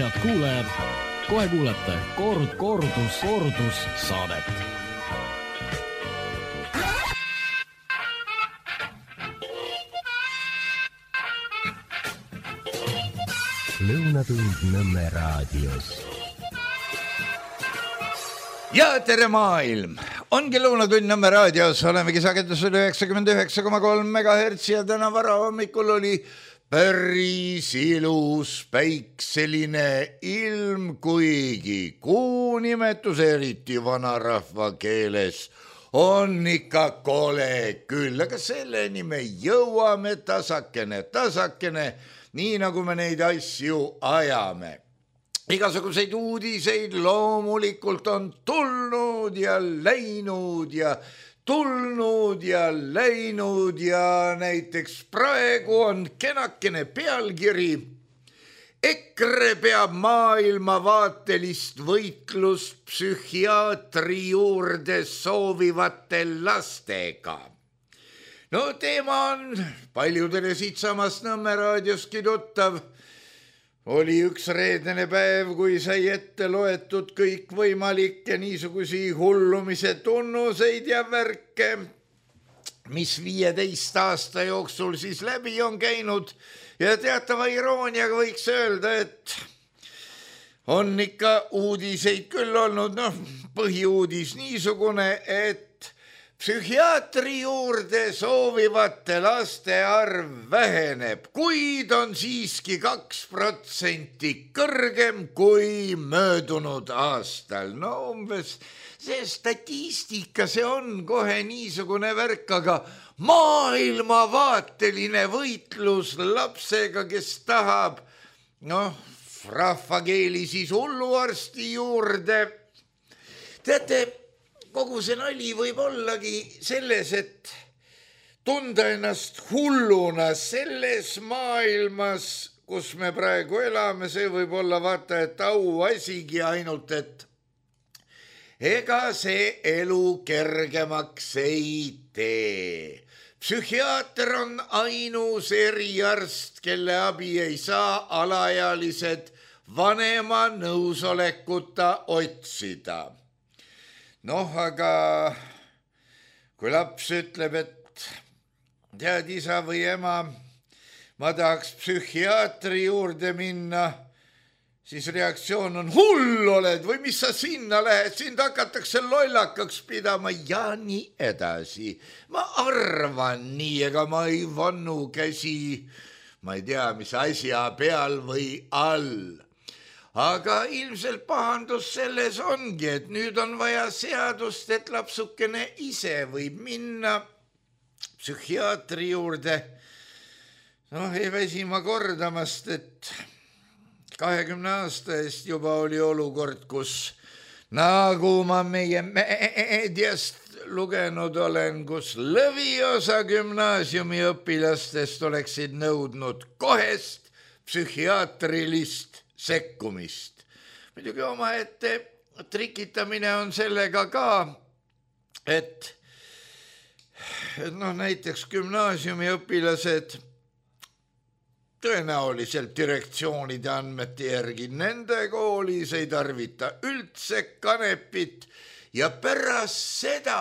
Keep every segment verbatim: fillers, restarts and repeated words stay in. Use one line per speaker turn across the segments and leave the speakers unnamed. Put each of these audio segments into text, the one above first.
head kuulajad, kohe kuulete kord, kordus, kordus saadet.
Lõunatund Nõmme raadios.
Ja tere maailm! Ongi Lõunatund Nõmme raadios, olemegi sagedusel üheksakümmend üheksa koma kolm megahertsi ja täna varahommikul oli päris ilus päikseline ilm, kuigi kuu nimetus eriti vanarahva keeles on ikka kole küll, aga selleni me jõuame tasakene, tasakene, nii nagu me neid asju ajame. Igasuguseid uudiseid loomulikult on tulnud ja läinud ja tulnud ja läinud ja näiteks praegu on kenakene pealkiri EKRE peab maailmavaatelist võitlust psühhiaatri juurde soovivate lastega. No teema on paljudele siitsamast Nõmme raadioski tuttav. Oli üks reedene päev, kui sai ette loetud kõik võimalikke niisugusi hullumise tunnuseid ja värke, mis viieteist aasta jooksul siis läbi on käinud ja teatava irooniaga võiks öelda, et on ikka uudiseid küll olnud, noh, põhiuudis niisugune, et psühhiaatri juurde soovivate laste arv väheneb, kuid on siiski kaks protsenti kõrgem kui möödunud aastal. No umbes see statistika, see on kohe niisugune värk, aga maailmavaateline võitlus lapsega, kes tahab, noh, rahvakeeli siis hulluarsti juurde. Teate, kogu see nali võib ollagi selles, et tunda ennast hulluna selles maailmas, kus me praegu elame, see võib olla vaata, et auasigi ainult, et ega see elu kergemaks ei tee. Psühhiaater on ainus eriarst, kelle abi ei saa alaealised vanema nõusolekuta otsida. Noh, aga kui laps ütleb, et tead isa või ema, ma tahaks psühhiaatri juurde minna, siis reaktsioon on hull oled või mis sa sinna lähed, sind hakatakse lollakaks pidama ja nii edasi. Ma arvan nii, ega ma ei vannu käsi, ma ei tea, mis asja peal või all. Aga ilmselt pahandus selles ongi, et nüüd on vaja seadust, et lapsukene ise võib minna psühhiaatri juurde. Noh, ei väsi ma kordamast, et kahekümne aasta eest juba oli olukord, kus nagu ma meie meediast lugenud olen, kus lõviosa gümnaasiumi õpilastest oleksid nõudnud kohest psühhiaatrilist sekkumist. Muidugi omaette trikitamine on sellega ka, et, et noh, näiteks gümnaasiumi õpilased tõenäoliselt direktsioonide andmete järgi nende koolis ei tarvita üldse kanepit ja pärast seda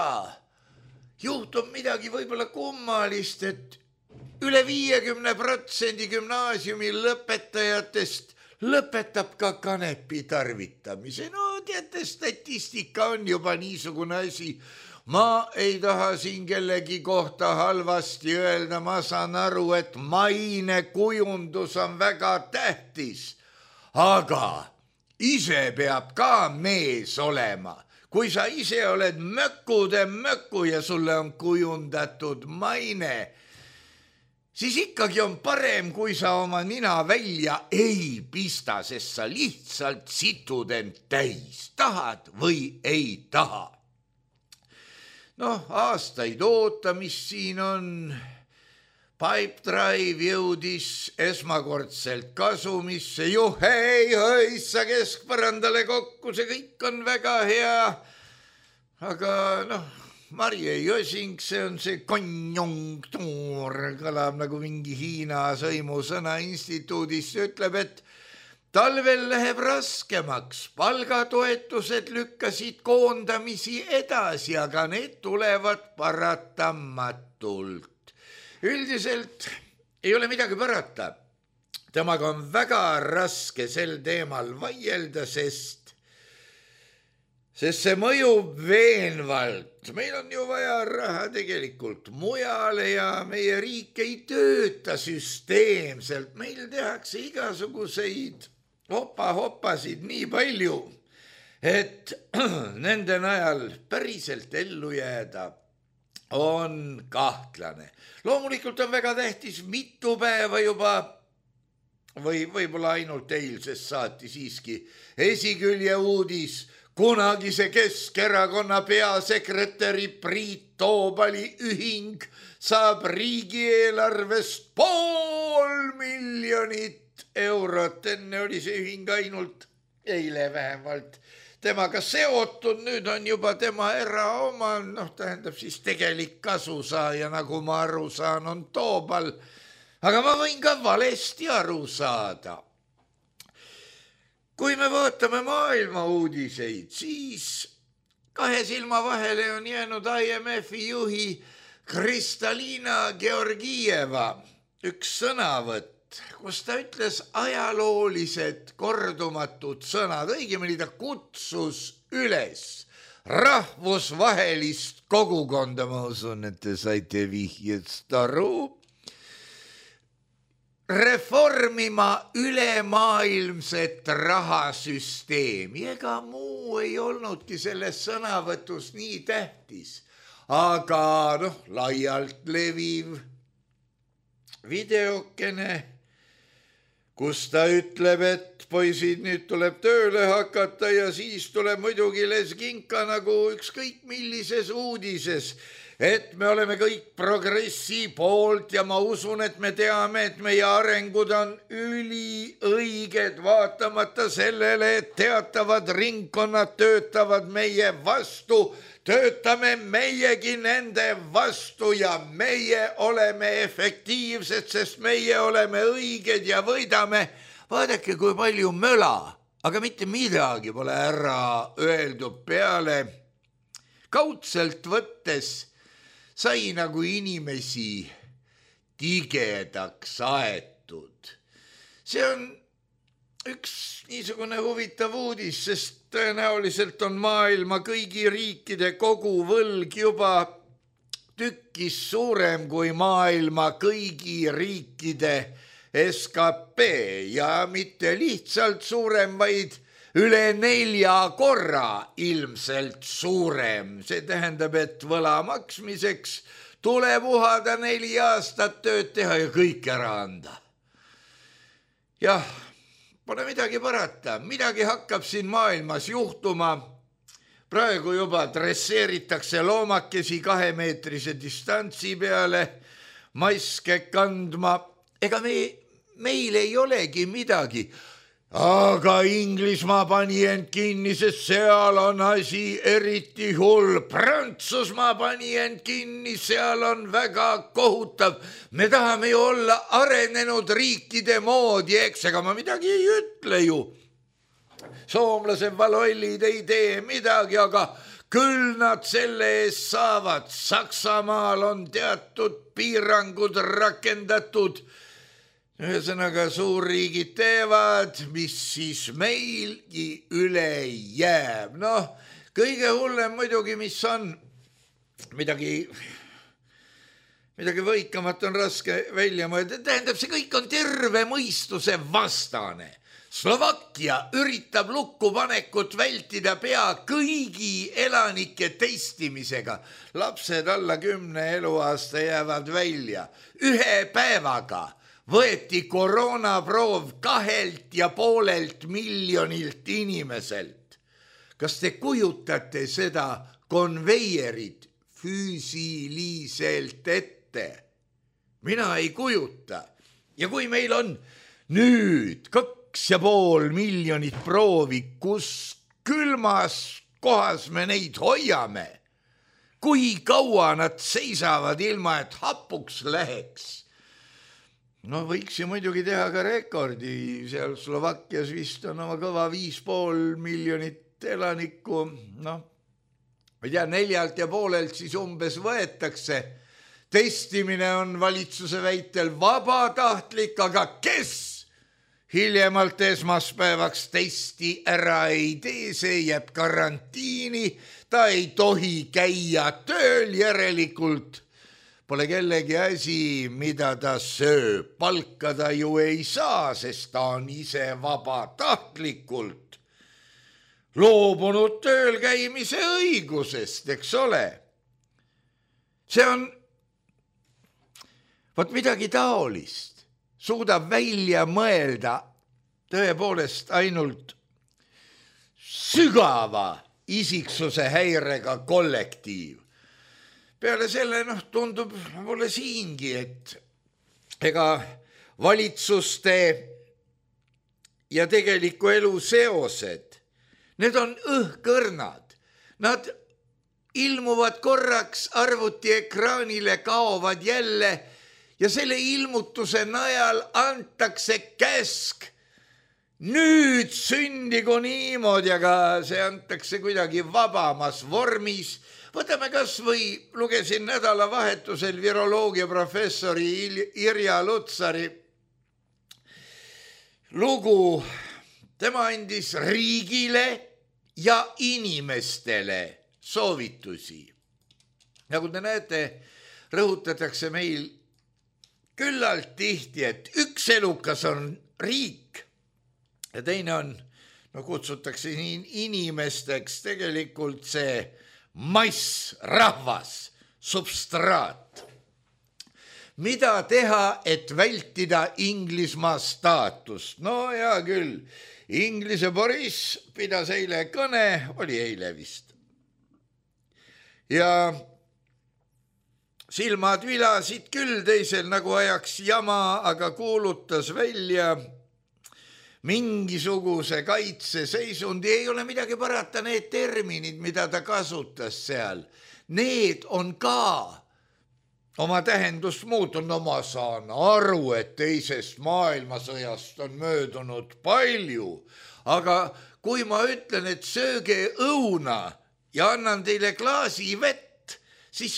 juhtub midagi võib-olla kummalist, et üle viiekümne protsendi gümnaasiumi lõpetajatest lõpetab ka kanepi tarvitamise. No teate, statistika on juba niisugune asi. Ma ei taha siin kellegi kohta halvasti öelda, ma saan aru, et maine kujundus on väga tähtis. Aga ise peab ka mees olema. Kui sa ise oled mökude möku ja sulle on kujundatud maine, siis ikkagi on parem, kui sa oma nina välja ei pista, sest sa lihtsalt situd end täis. Tahad või ei taha? Noh, aastaid oota, mis siin on. Pipedrive jõudis esmakordselt kasumisse. Juhei, hõissa keskpärandale kokku, see kõik on väga hea. Aga noh, Marje Josing, see on see konjunktuur, kõlab nagu mingi Hiina sõimusõna instituudist, ütleb, et talvel läheb raskemaks, palgatoetused lükkasid koondamisi edasi, aga need tulevad paratamatult. Üldiselt ei ole midagi parata. Temaga on väga raske sel teemal vaielda, sest, sest see mõjub veenvalt. Meil on ju vaja raha tegelikult mujale ja meie riik ei tööta süsteemselt. Meil tehakse igasuguseid hopa-hopasid nii palju, et nende najal päriselt ellu jääda on kahtlane. Loomulikult on väga tähtis mitu päeva juba või võib-olla ainult eilsest saati siiski esikülje uudis. Kunagise Keskerakonna peasekretäri Priit Toobali ühing saab riigieelarvest pool miljonit eurot. Enne oli see ühing ainult eile vähemalt temaga seotud, nüüd on juba tema eraoma, noh tähendab siis tegelik kasusaaja, nagu ma aru saan, on Toobal. Aga ma võin ka valesti aru saada. Kui me vaatame maailma uudiseid, siis kahe silma vahele on jäänud I M F-i juhi Kristalina Georgieva üks sõnavõtt, kus ta ütles ajaloolised kordumatud sõnad, õigemini ta kutsus üles rahvusvahelist kogukonda, ma usun, et te saite vihjest aru, reformima ülemaailmset rahasüsteemi. Ega muu ei olnudki selles sõnavõtus nii tähtis, aga noh, laialt leviv videokene, kus ta ütleb, et poisid, nüüd tuleb tööle hakata ja siis tuleb muidugi lesginka nagu ükskõik millises uudises, et me oleme kõik progressi poolt ja ma usun, et me teame, et meie arengud on üliõiged, vaatamata sellele, et teatavad ringkonnad töötavad meie vastu, töötame meiegi nende vastu ja meie oleme efektiivsed, sest meie oleme õiged ja võidame. Vaadake, kui palju möla, aga mitte midagi pole ära öeldud peale. Kaudselt võttes sai nagu inimesi tigedaks aetud. See on üks niisugune huvitav uudis, sest tõenäoliselt on maailma kõigi riikide koguvõlg juba tükkis suurem kui maailma kõigi riikide S K P ja mitte lihtsalt suurem, vaid üle nelja korra ilmselt suurem. See tähendab, et võla maksmiseks tuleb uhada neli aastat tööd teha ja kõik ära anda. Jah, pole midagi parata, midagi hakkab siin maailmas juhtuma. Praegu juba dresseeritakse loomakesi kahemeetrise distantsi peale, maske kandma. Ega me, meil ei olegi midagi. Aga Inglismaa pani end kinni, sest seal on asi eriti hull. Prantsusmaa pani end kinni, seal on väga kohutav. Me tahame ju olla arenenud riikide moodi, eks, ega ma midagi ei ütle ju. Soomlased valollid ei tee midagi, aga küll nad selle eest saavad. Saksamaal on teatud piirangud rakendatud. Ühesõnaga suurriigid teevad, mis siis meilgi üle jääb. Noh, kõige hullem muidugi, mis on midagi, midagi võikamat on raske välja mõelda. Tähendab, see kõik on terve mõistuse vastane. Slovakkia üritab lukkupanekut vältida pea kõigi elanike testimisega. Lapsed alla kümne eluaasta jäävad välja. Ühe päevaga võeti koroonaproov kahelt ja poolelt miljonilt inimeselt. Kas te kujutate seda konveierit füüsiliselt ette? Mina ei kujuta. Ja kui meil on nüüd kaks ja pool miljonit proovi, kus külmas kohas me neid hoiame, kui kaua nad seisavad ilma, et hapuks läheks? no võiks ju muidugi teha ka rekordi, seal Slovakkias vist on oma kõva viis pool miljonit elanikku, noh, ma ei tea, neljalt ja poolelt siis umbes võetakse. Testimine on valitsuse väitel vabatahtlik, aga kes hiljemalt esmaspäevaks testi ära ei tee, see jääb karantiini, ta ei tohi käia tööl, järelikult pole kellegi asi, mida ta sööb, palka ta ju ei saa, sest ta on ise vabatahtlikult loobunud tööl käimise õigusest, eks ole. See on vot midagi taolist, suudab välja mõelda tõepoolest ainult sügava isiksuse häirega kollektiiv. Peale selle noh, tundub mulle siingi, et ega valitsuste ja tegeliku elu seosed, need on õhkõrnad. Nad ilmuvad korraks arvutiekraanile, kaovad jälle ja selle ilmutuse najal antakse käsk. Nüüd sündigu niimoodi, aga see antakse kuidagi vabamas vormis. Võtame kas või, lugesin nädalavahetusel viroloogia professori Irja Lutsari lugu. Tema andis riigile ja inimestele soovitusi. Nagu te näete, rõhutatakse meil küllalt tihti, et üks elukas on riik ja teine on, no kutsutakse siin inimesteks, tegelikult see mass, rahvas, substraat. Mida teha, et vältida Inglismaa staatust? No hea küll, Inglise Boris pidas eile kõne, oli eile vist. Ja silmad vilasid küll teisel nagu ajaks jama, aga kuulutas välja mingisuguse kaitseseisundi, ei ole midagi parata, need terminid, mida ta kasutas seal, need on ka oma tähendust muutunud. No ma saan aru, et teisest maailmasõjast on möödunud palju, aga kui ma ütlen, et sööge õuna ja annan teile klaasi vett, siis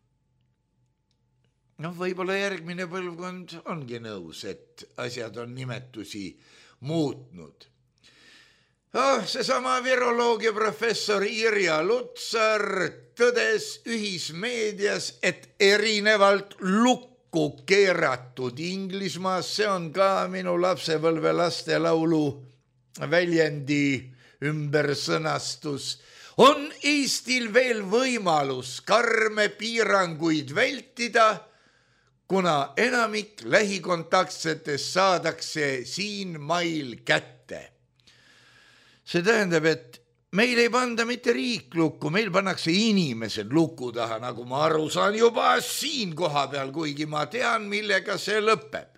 noh, võib-olla järgmine põlvkond ongi nõus, et asjad on nimetusi muutnud. Oh, seesama viroloogia professor Irja Lutsar tõdes ühismeedias, et erinevalt lukku keeratud Inglismaas, see on ka minu lapsepõlve lastelaulu väljendi ümbersõnastus, on Eestil veel võimalus karme piiranguid vältida, kuna enamik lähikontaktsetest saadakse siin mail kätte. See tähendab, et meil ei panda mitte riik lukku, meil pannakse inimesed luku taha, nagu ma aru saan juba siin koha peal, kuigi ma tean, millega see lõpeb.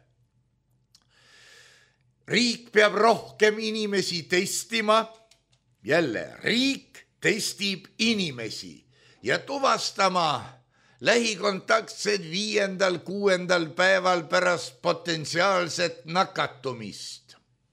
Riik peab rohkem inimesi testima, jälle riik testib inimesi ja tuvastama lähikontaktsed viiendal, kuuendal päeval pärast potentsiaalset nakatumist.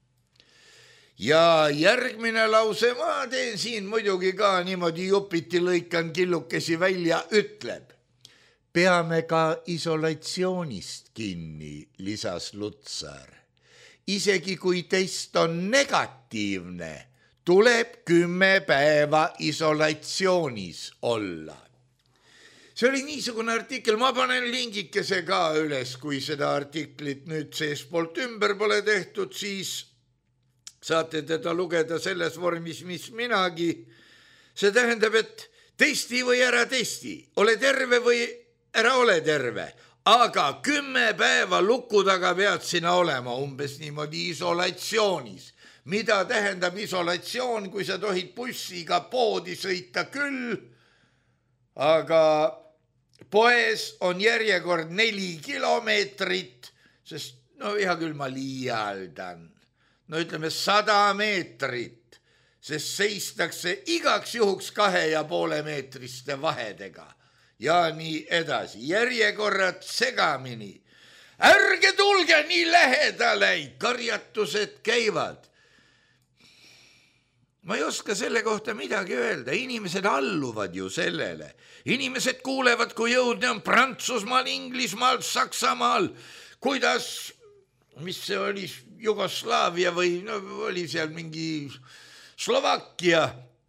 Ja järgmine lause, ma teen siin muidugi ka niimoodi jupiti lõikan killukesi välja, ütleb. Peame ka isolatsioonist kinni, lisas Lutsar. Isegi kui test on negatiivne, tuleb kümme päeva isolatsioonis olla. See oli niisugune artikkel, ma panen lingikese ka üles, kui seda artiklit nüüd seespoolt ümber pole tehtud, siis saate teda lugeda selles vormis, mis minagi. See tähendab, et testi või ära testi, ole terve või ära ole terve, aga kümme päeva luku taga pead sina olema umbes niimoodi isolatsioonis. Mida tähendab isolatsioon, kui sa tohid bussiga poodi sõita küll, aga poes on järjekord neli kilomeetrit, sest no hea küll ma liialdan, no ütleme sada meetrit, sest seistakse igaks juhuks kahe ja poole meetriste vahedega ja nii edasi, järjekorrad segamini. ärge tulge nii lähedale, karjatused käivad. Ma ei oska selle kohta midagi öelda, inimesed alluvad ju sellele. Inimesed kuulevad, kui jõudne on Prantsusmaal, Inglismaal, Saksamaal, kuidas, mis see oli, Jugoslaavia või no, oli seal mingi Slovakkia,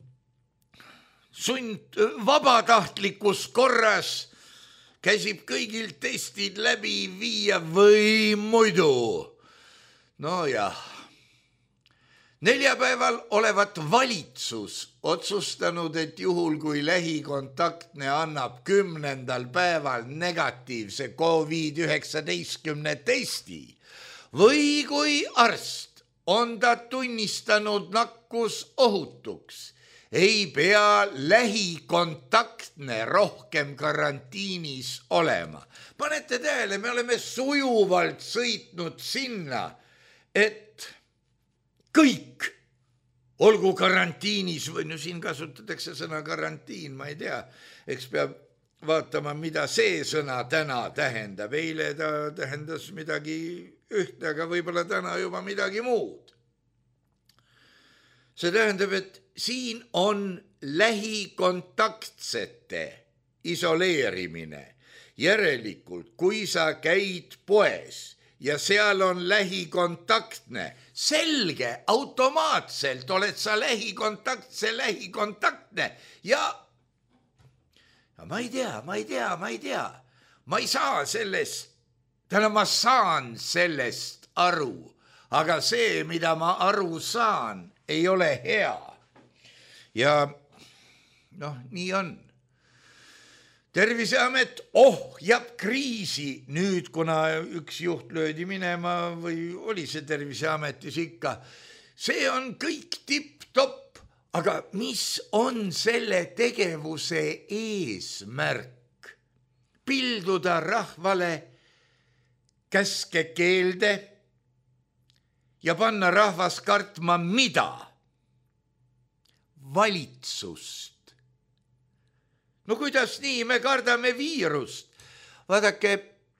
sund vabatahtlikus korras käsib kõigil testid läbi viia või muidu. No jah. Neljapäeval olevat valitsus otsustanud, et juhul kui lähikontaktne annab kümnendal päeval negatiivse covid üheksateist testi või kui arst on ta tunnistanud nakkus ohutuks, ei pea lähikontaktne rohkem karantiinis olema. Panete tähele, me oleme sujuvalt sõitnud sinna, et kõik olgu karantiinis või no siin kasutatakse sõna karantiin, ma ei tea, eks peab vaatama, mida see sõna täna tähendab. Eile ta tähendas midagi ühte, aga võib-olla täna juba midagi muud. See tähendab, et siin on lähikontaktsete isoleerimine. Järelikult, kui sa käid poes ja seal on lähikontaktne, selge, automaatselt oled sa lähikontaktse, lähikontaktne ja, ja ma ei tea, ma ei tea, ma ei tea, ma ei saa sellest, täna ma saan sellest aru, aga see, mida ma aru saan, ei ole hea. Ja noh, nii on. Terviseamet ohjab kriisi nüüd, kuna üks juht löödi minema või oli see Terviseametis ikka. See on kõik tipp-topp, aga mis on selle tegevuse eesmärk? Pilduda rahvale käske keelde ja panna rahvas kartma mida? Valitsust. No kuidas nii, me kardame viirust. Vaadake,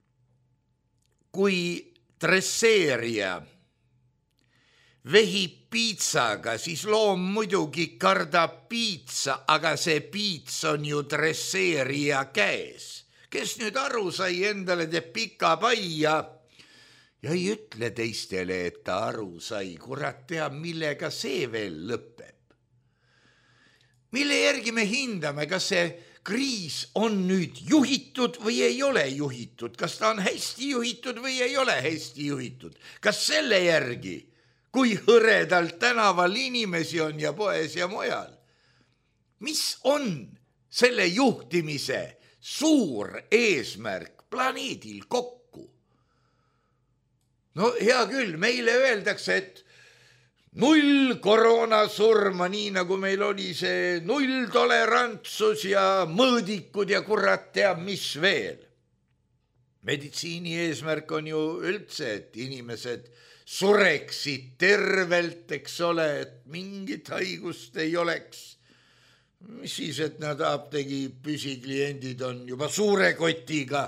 kui dresseerija vehib piitsaga, siis loom muidugi kardab piitsa, aga see piits on ju dresseerija käes. Kes nüüd aru sai, endale teeb pika pai ja, ja ei ütle teistele, et ta aru sai. Kurat teab, millega see veel lõpeb. Mille järgi me hindame, kas see kriis on nüüd juhitud või ei ole juhitud, kas ta on hästi juhitud või ei ole hästi juhitud, kas selle järgi, kui hõredalt tänaval inimesi on ja poes ja mujal. Mis on selle juhtimise suur eesmärk planeedil kokku? No hea küll, meile öeldakse, et null koroonasurma, nii nagu meil oli see null tolerantsus ja mõõdikud ja kurat teab mis veel. Meditsiini eesmärk on ju üldse, et inimesed sureksid tervelt, eks ole, et mingit haigust ei oleks. Mis siis, et nad apteegi püsikliendid on juba suure kotiga.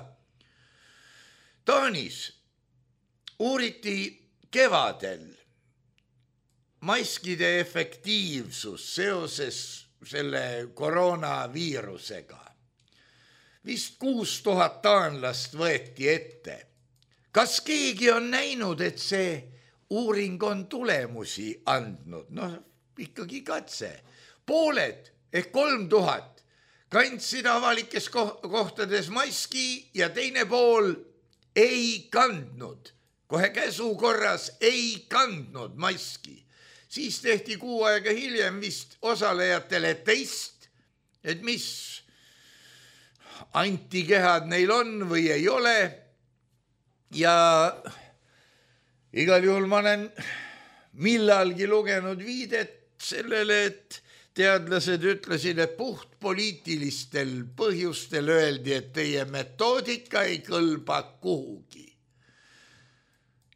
Taanis uuriti kevadel maskide efektiivsus seoses selle koroonaviirusega. Vist kuus tuhat taanlast võeti ette. Kas keegi on näinud, et see uuring on tulemusi andnud? Noh, ikkagi katse. Pooled ehk kolm tuhat kandsid avalikes kohtades maski ja teine pool ei kandnud. Kohe käsu korras ei kandnud maski. Siis tehti kuu aega hiljem vist osalejatele test, et mis antikehad neil on või ei ole. Ja igal juhul ma olen millalgi lugenud viidet sellele, et teadlased ütlesid, et puht poliitilistel põhjustel öeldi, et teie metoodika ei kõlba kuhugi.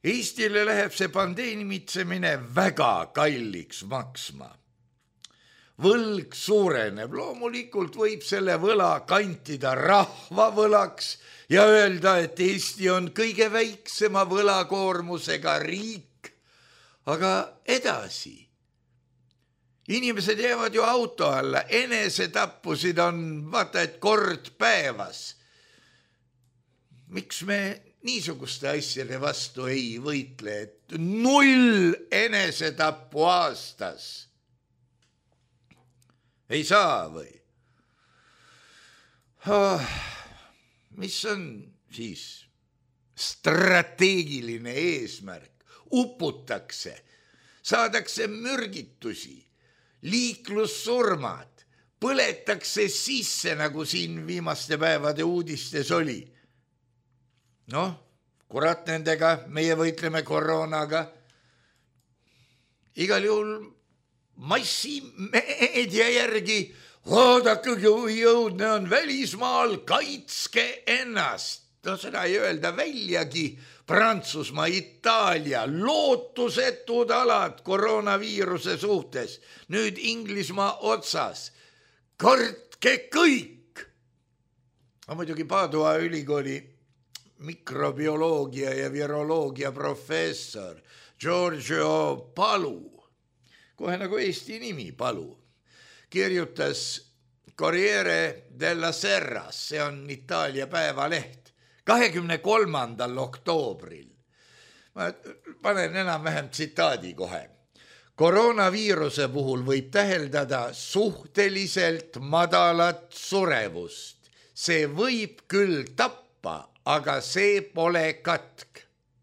Eestile läheb see pandeemitsemine väga kalliks maksma. võlg suureneb, loomulikult võib selle võla kantida rahvavõlaks ja öelda, et Eesti on kõige väiksema võlakoormusega riik, aga edasi. Inimesed jäävad ju auto alla, enesetappusid on vaata, et kord päevas. Miks me niisuguste asjade vastu ei võitle, et null enesetappu aastas? Ei saa või? Oh, mis on siis strateegiline eesmärk? Uputakse, saadakse mürgitusi, liiklussurmad, põletakse sisse, nagu siin viimaste päevade uudistes oli. Noh, kurat nendega, meie võitleme koroonaga. Igal juhul massimeedia järgi, vaadake, kui jõudne on välismaal, kaitske ennast. No seda ei öelda väljagi. Prantsusmaa, Itaalia, lootusetud alad koroonaviiruse suhtes. Nüüd Inglismaa otsas. Kartke kõik. On muidugi Padua ülikooli mikrobioloogia ja viroloogia professor Giorgio Palu, kohe nagu Eesti nimi Palu, kirjutas Corriere della Sera, see on Itaalia päevaleht, kahekümne kolmandal oktoobril. Ma panen enam-vähem tsitaadi kohe. Koroonaviiruse puhul võib täheldada suhteliselt madalat surevust. See võib küll tappa, aga see pole katk.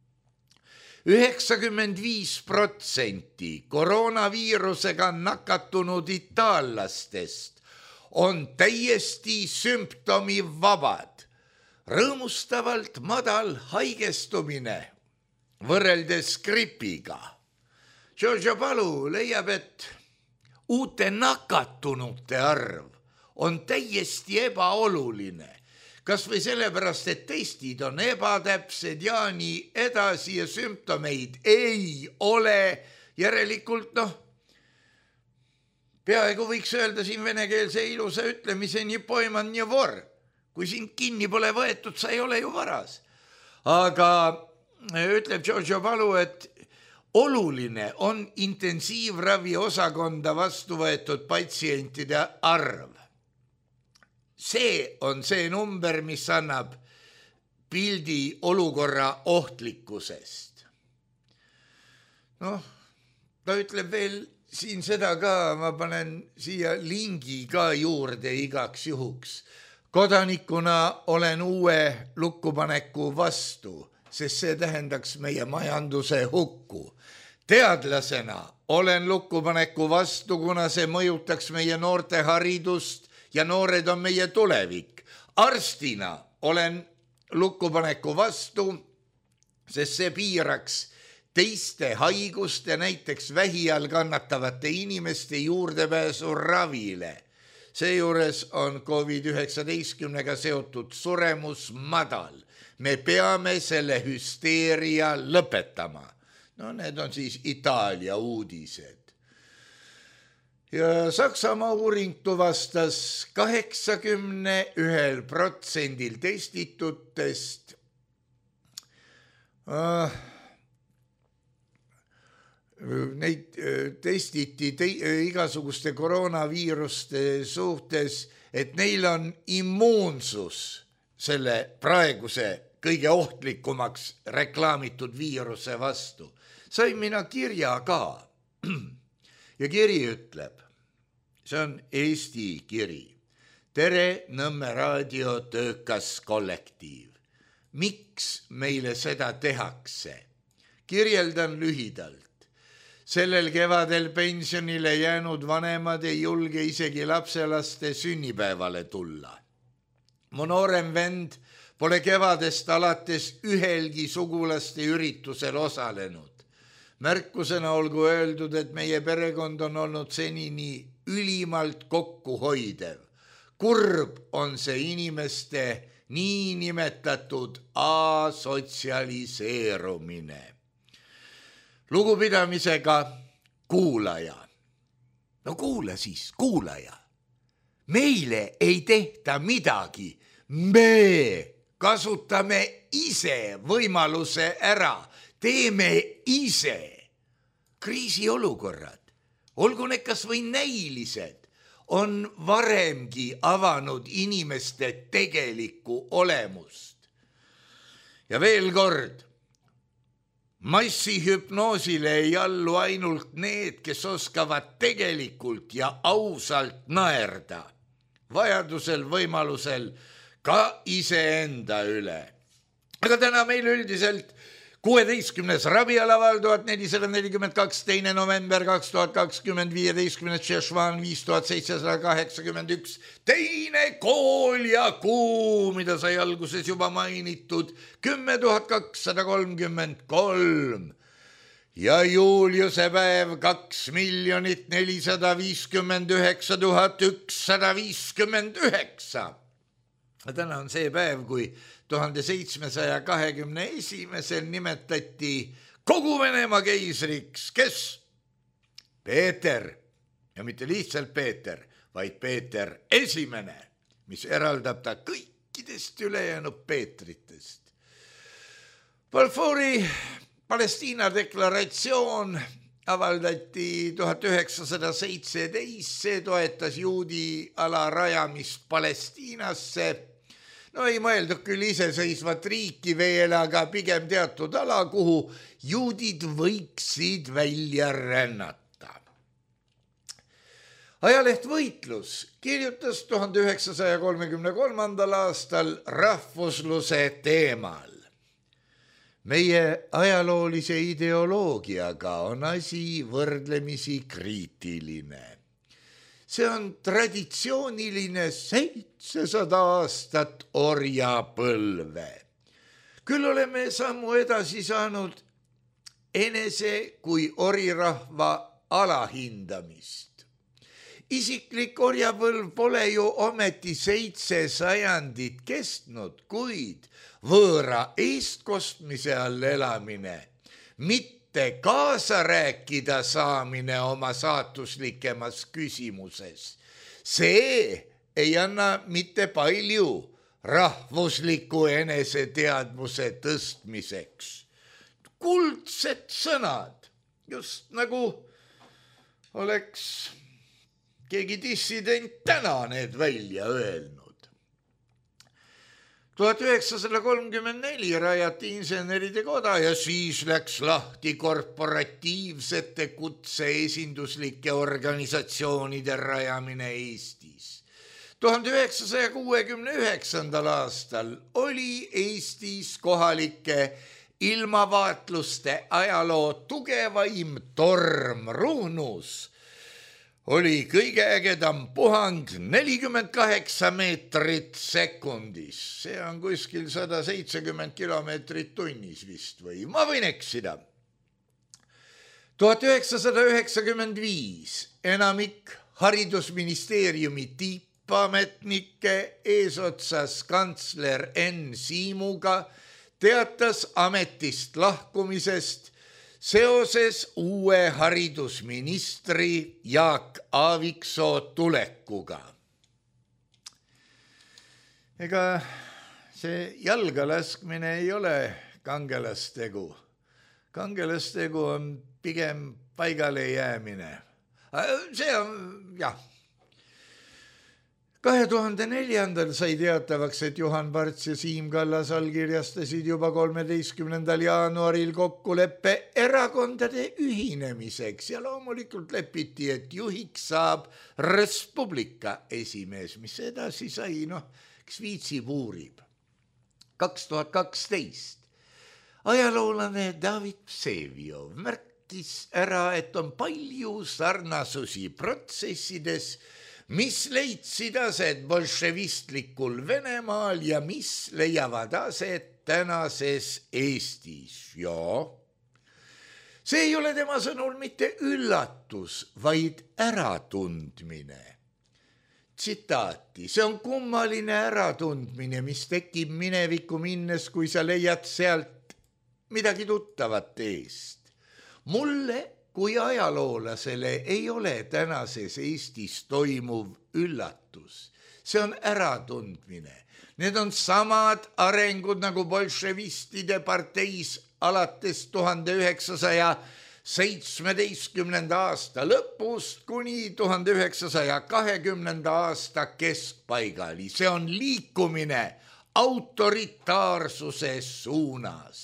üheksakümmend viis protsenti koroonaviirusega nakatunud itaallastest on täiesti sümptomivabad. Rõõmustavalt madal haigestumine võrreldes gripiga. Giorgio Palu leiab, et uute nakatunute arv on täiesti ebaoluline. Kas või sellepärast, et testid on ebatäpsed ja nii edasi ja sümptomeid ei ole. Järelikult, noh, peaaegu võiks öelda siin venekeelse ilusa ütlemise nii poiman nii vor. Kui sind kinni pole võetud, sa ei ole ju varas. Aga ütleb Giorgio Palu, et oluline on intensiivravi osakonda vastu võetud patsientide arv. See on see number, mis annab pildi olukorra ohtlikkusest. Noh, ta ütleb veel siin seda ka, ma panen siia lingi ka juurde igaks juhuks. Kodanikuna olen uue lukkupaneku vastu, sest see tähendaks meie majanduse hukku. Teadlasena olen lukkupaneku vastu, kuna see mõjutaks meie noorte haridust ja noored on meie tulevik. Arstina olen lukkupaneku vastu, sest see piiraks teiste haiguste, näiteks vähi all kannatavate inimeste juurdepääsu ravile. Seejuures on covid üheksateistkümnega seotud suremus madal. Me peame selle hüsteeria lõpetama. No need on siis Itaalia uudised. Ja Saksamaa uuring tuvastas kaheksakümne ühel protsendil testitutest äh, neid testiti te, igasuguste koroonaviiruste suhtes, et neil on immuunsus selle praeguse kõige ohtlikumaks reklaamitud viiruse vastu. Sain mina kirja ka. Ja kiri ütleb, see on Eesti kiri. Tere, Nõmme raadio töökas kollektiiv. Miks meile seda tehakse? Kirjeldan lühidalt. Sellel kevadel pensionile jäänud vanemad ei julge isegi lapselaste sünnipäevale tulla. Mu noorem vend pole kevadest alates ühelgi sugulaste üritusel osalenud. Märkusena olgu öeldud, et meie perekond on olnud senini ülimalt kokkuhoidev. Kurb on see inimeste niinimetatud asotsialiseerumine. Lugupidamisega kuulaja. no kuula siis, kuulaja. Meile ei tehta midagi. Me kasutame ise võimaluse ära. Teeme ise. Kriisiolukorrad, olgu need kas või näilised, on varemgi avanud inimeste tegelikku olemust. Ja veel kord, massihüpnoosile ei allu ainult need, kes oskavad tegelikult ja ausalt naerda, vajadusel, võimalusel ka iseenda üle. Aga täna meil üldiselt kuueteistkümnes ravialaval tuhat nelisada nelikümmend kaks, teine november kaks tuhat kakskümmend, viieteistkümnes Šešvan viis tuhat seitsesada kaheksakümmend üks, teine kool ja kuu, mida sai alguses juba mainitud, kümme tuhat kakssada kolmkümmend kolm ja Juliuse päev kaks miljonit nelisada viiskümmend üheksa tuhat ükssada viiskümmend üheksa. Täna on see päev, kui tuhande seitsmesaja kahekümne esimesel nimetati kogu Venemaa keisriks, kes? Peeter, ja mitte lihtsalt Peeter, vaid Peeter esimene, mis eraldab ta kõikidest ülejäänud Peetritest. Balfouri Palestiina deklaratsioon avaldati tuhat üheksasada seitseteist, see toetas juudi ala rajamist Palestiinasse. No ei mõeldud küll iseseisvat riiki veel, aga pigem teatud ala, kuhu juudid võiksid välja rännata. Ajaleht Võitlus kirjutas tuhande üheksasaja kolmekümne kolmandal aastal rahvusluse teemal. Meie ajaloolise ideoloogiaga on asi võrdlemisi kriitiline. See on traditsiooniline seitsesada aastat orjapõlve. Küll oleme sammu edasi saanud enese kui orirahva alahindamist. Isiklik orjapõlv pole ju ometi seitse sajandit kestnud, kuid võõra eestkostmise all elamine, mitte kaasa rääkida saamine oma saatuslikemas küsimuses. See ei anna mitte palju rahvusliku eneseteadvuse tõstmiseks. Kuldsed sõnad, just nagu oleks keegi dissident täna need välja öelnud. tuhat üheksasada kolmkümmend neli rajati inseneride koda ja siis läks lahti korporatiivsete kutseesinduslike organisatsioonide rajamine Eestis. tuhande üheksasaja kuuekümne üheksandal aastal oli Eestis kohalike ilmavaatluste ajaloo tugevaim torm Ruhnus. Oli kõige ägedam puhang nelikümmend kaheksa meetrit sekundis. See on kuskil sada seitsekümmend kilomeetrit tunnis vist või ma võin eksida. tuhat üheksasada üheksakümmend viis enamik haridusministeeriumi tippametnikke eesotsas kantsler Enn Siimuga teatas ametist lahkumisest seoses uue haridusministri Jaak Aaviksoo tulekuga. Ega see jalgalaskmine ei ole kangelastegu. Kangelastegu on pigem paigale jäämine. See on, jah. kahe tuhande neljandal sai teatavaks, et Juhan Parts ja Siim Kallas allkirjastasid juba kolmeteistkümnendal jaanuaril kokkuleppe erakondade ühinemiseks ja loomulikult lepiti, et juhiks saab Res Publica esimees, mis edasi sai, noh, kes viitsib uurib. kaks tuhat kaksteist ajaloolane David Vseviov märkis ära, et on palju sarnasusi protsessides, mis leidsid aset bolševistlikul Venemaal ja mis leiavad aset tänases Eestis. Ja see ei ole tema sõnul mitte üllatus, vaid äratundmine. Tsitaati, see on kummaline äratundmine, mis tekib minevikku minnes, kui sa leiad sealt midagi tuttavat eest. Mulle kui ajaloolasele ei ole tänases Eestis toimuv üllatus. See on äratundmine. Need on samad arengud nagu bolševistide parteis alates tuhande üheksasaja seitsmeteistkümnenda aasta lõpust kuni tuhande üheksasaja kahekümnenda aasta keskpaigani. See on liikumine autoritaarsuse suunas.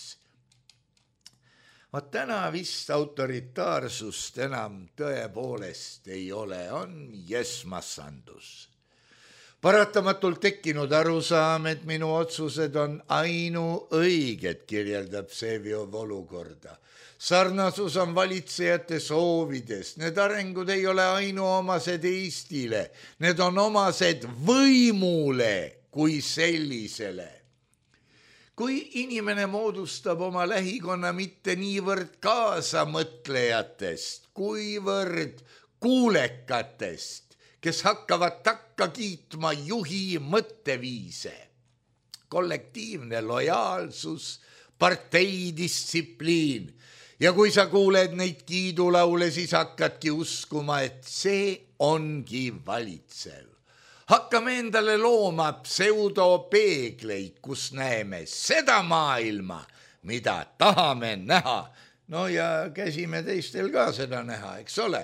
Vaat täna vist autoritaarsust enam tõepoolest ei ole, on jessmassandus. Paratamatult tekkinud arusaam, et minu otsused on ainuõiged, kirjeldab Vseviov olukorda. Sarnasus on valitsejate soovides, need arengud ei ole ainuomased Eestile, need on omased võimule kui sellisele. Kui inimene moodustab oma lähikonna mitte niivõrd kaasamõtlejatest, kuivõrd kuulekatest, kes hakkavad takka kiitma juhi mõtteviise, kollektiivne lojaalsus, parteidistsipliin. Ja kui sa kuuled neid kiidulaule, siis hakkadki uskuma, et see ongi valitsev. Hakkame endale looma pseudopeegleid, kus näeme seda maailma, mida tahame näha. No ja käsime teistel ka seda näha, eks ole.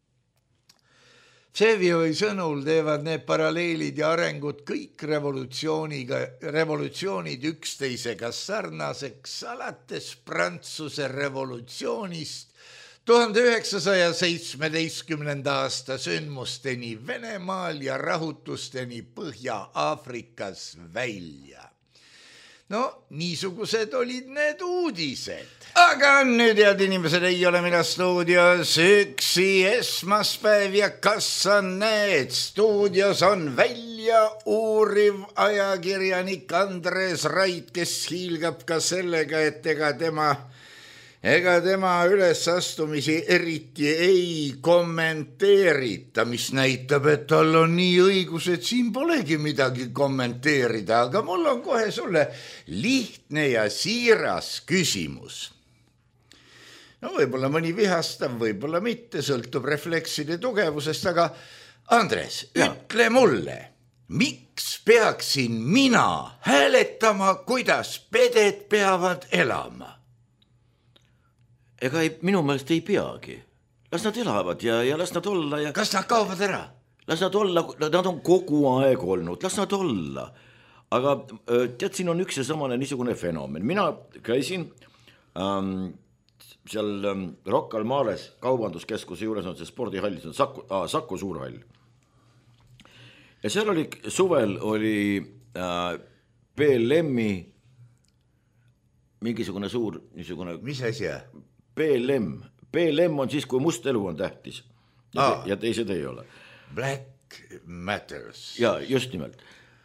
Vseviovi sõnul teevad need paralleelid ja arengud kõik revolutsiooniga, revolutsioonid üksteisega sarnaseks alates Prantsuse revolutsioonist tuhande üheksasaja seitsmeteistkümnenda aasta sündmusteni Venemaal ja rahutusteni Põhja-Aafrikas välja. No, niisugused olid need uudised. Aga nüüd, head inimesed, ei ole mina stuudios üksi esmaspäev ja kas on need? Stuudios on välja uuriv ajakirjanik Andres Rait, kes hiilgab ka sellega, et ega tema... Ega tema ülesastumisi eriti ei kommenteerita, mis näitab, et tal on nii õigus, et siin polegi midagi kommenteerida, aga mul on kohe sulle lihtne ja siiras küsimus. No võib-olla mõni vihastav, võib-olla mitte, sõltub reflekside tugevusest, aga Andres, ja. Ütle mulle, miks peaksin mina hääletama, kuidas peded peavad elama?
Ega ei, minu meelest ei peagi. Las nad elavad ja, ja las nad olla. Ja...
Kas nad kaovad ära?
Las nad olla, nad on kogu aeg olnud, las nad olla. Aga tead, siin on üks ja samane niisugune fenomen. Mina käisin ähm, seal ähm, Rocca al Mares kaubanduskeskuse juures on see spordihall, see on Saku, ah, Saku suurhall. Ja seal oli, suvel oli äh, B L M-i mingisugune suur niisugune...
Mis asja?
B L M. B L M on siis, kui must elu on tähtis ja, ah. te, ja teised ei ole.
Black Matters.
Ja, just nimelt.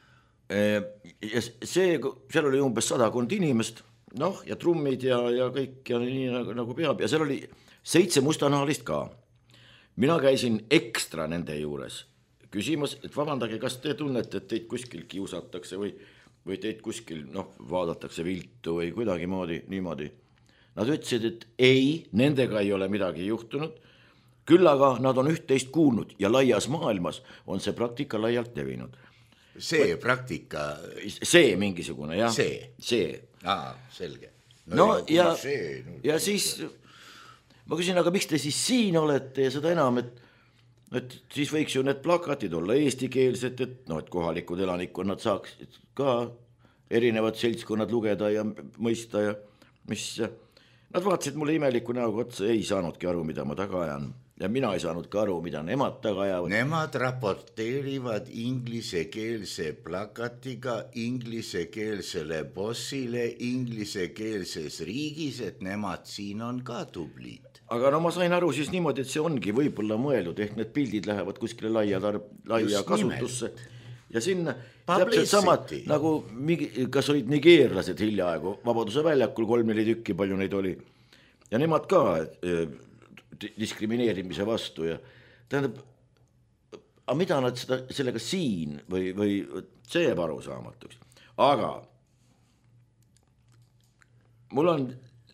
Ja see, seal oli umbes sadakond inimest, noh, ja trummid ja, ja kõik ja nii nagu, nagu peab. Ja seal oli seitse mustanaalist ka. Mina käisin ekstra nende juures küsimas, et vabandage, kas te tunnete, et teid kuskil kiusatakse või, või teid kuskil, noh, vaadatakse viltu või kuidagi moodi, niimoodi. Nad ütlesid, et ei, nendega ei ole midagi juhtunud, küll aga nad on üht-teist kuulnud ja laias maailmas on see praktika laialt levinud.
See Või, praktika...
See mingisugune, jah.
See?
See.
Aa, selge.
No, no ja, see, no, ja siis ma küsin, aga miks te siis siin olete ja seda enam, et, et siis võiks ju need plakatid olla eestikeelsed, et, no, et kohalikud elanikud nad saaks ka erinevad seltskonnad lugeda ja mõista ja mis... Nad vaatasid mulle imeliku näoga otsa, ei saanudki aru, mida ma taga ajan. Ja mina ei saanud ka aru, mida nemad taga ajavad.
Nemad raporteerivad inglisekeelse plakatiga inglisekeelsele bossile inglisekeelses riigis, et nemad siin on ka tublid.
Aga no ma sain aru siis niimoodi, et see ongi võib-olla mõeldud, ehk need pildid lähevad kuskile laia, tarb, laia kasutusse. Ja sinna täpselt samad, nagu mingi, kas olid nigeerlased hiljaaegu Vabaduse väljakul, kolm-neli tükki, palju neid oli. Ja nemad ka eh, diskrimineerimise vastu. Ja, tähendab, aga mida nad seda, sellega siin või, või see jääb arusaamatuks. Aga mul on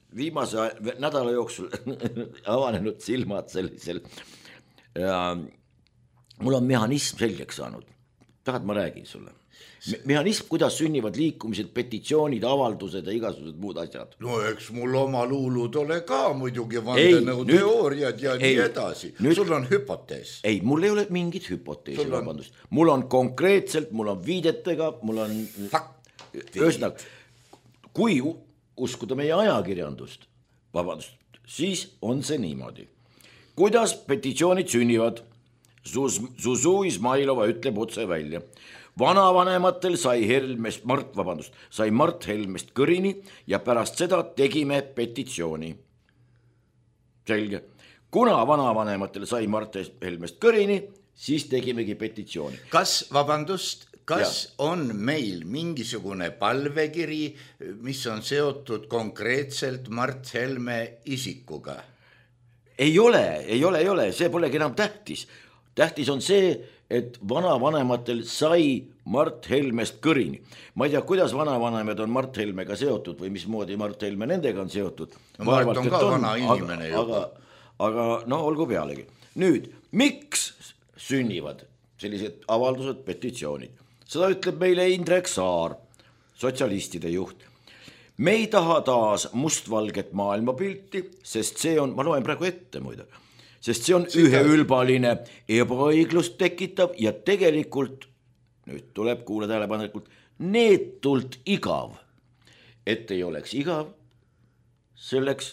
viimase nädala jooksul avanenud silmad sellisel ja mul on mehhanism selgeks saanud. Tahad, ma räägin sulle? Mehhanism, kuidas sünnivad liikumised, petitsioonid, avaldused ja igasugused muud asjad.
No eks mul oma luulud ole ka muidugi vandenõu teooriad ja ei, nii edasi. Nüüd, sul on hüpotees.
Ei, mul ei ole mingit hüpoteesi, on... vabandust. Mul on konkreetselt, mul on viidetega, mul on... Ühesõnaga, kui uskuda meie ajakirjandust, vabandust, siis on see niimoodi. Kuidas petitsioonid sünnivad? Zuzu Izmailova ütleb otse välja. Vanavanematel sai Helmest, Mart, vabandust, sai Mart Helmest kõrini ja pärast seda tegime petitsiooni. Selge. Kuna vanavanematel sai Mart Helmest kõrini, siis tegimegi petitsiooni.
Kas, vabandust, kas ja. On meil mingisugune palvekiri, mis on seotud konkreetselt Mart Helme isikuga?
Ei ole, ei ole, ei ole, see polegi enam tähtis. Tähtis on see, et vanavanematel sai Mart Helmest kõrini. Ma ei tea, kuidas vanavanemad on Mart Helmega seotud või mismoodi Mart Helme nendega on seotud.
No, Mart on ka on, vana inimene
aga, juba. Aga, aga no olgu pealegi. Nüüd, miks sünnivad sellised avaldused, petitsioonid? Seda ütleb meile Indrek Saar, sotsialistide juht. Me ei taha taas mustvalget maailmapilti, sest see on, ma loen praegu ette muide, sest see on üheülbaline ebaõiglust tekitav ja tegelikult, nüüd tuleb kuule tähelepanelikult, neetult igav. Et ei oleks igav, selleks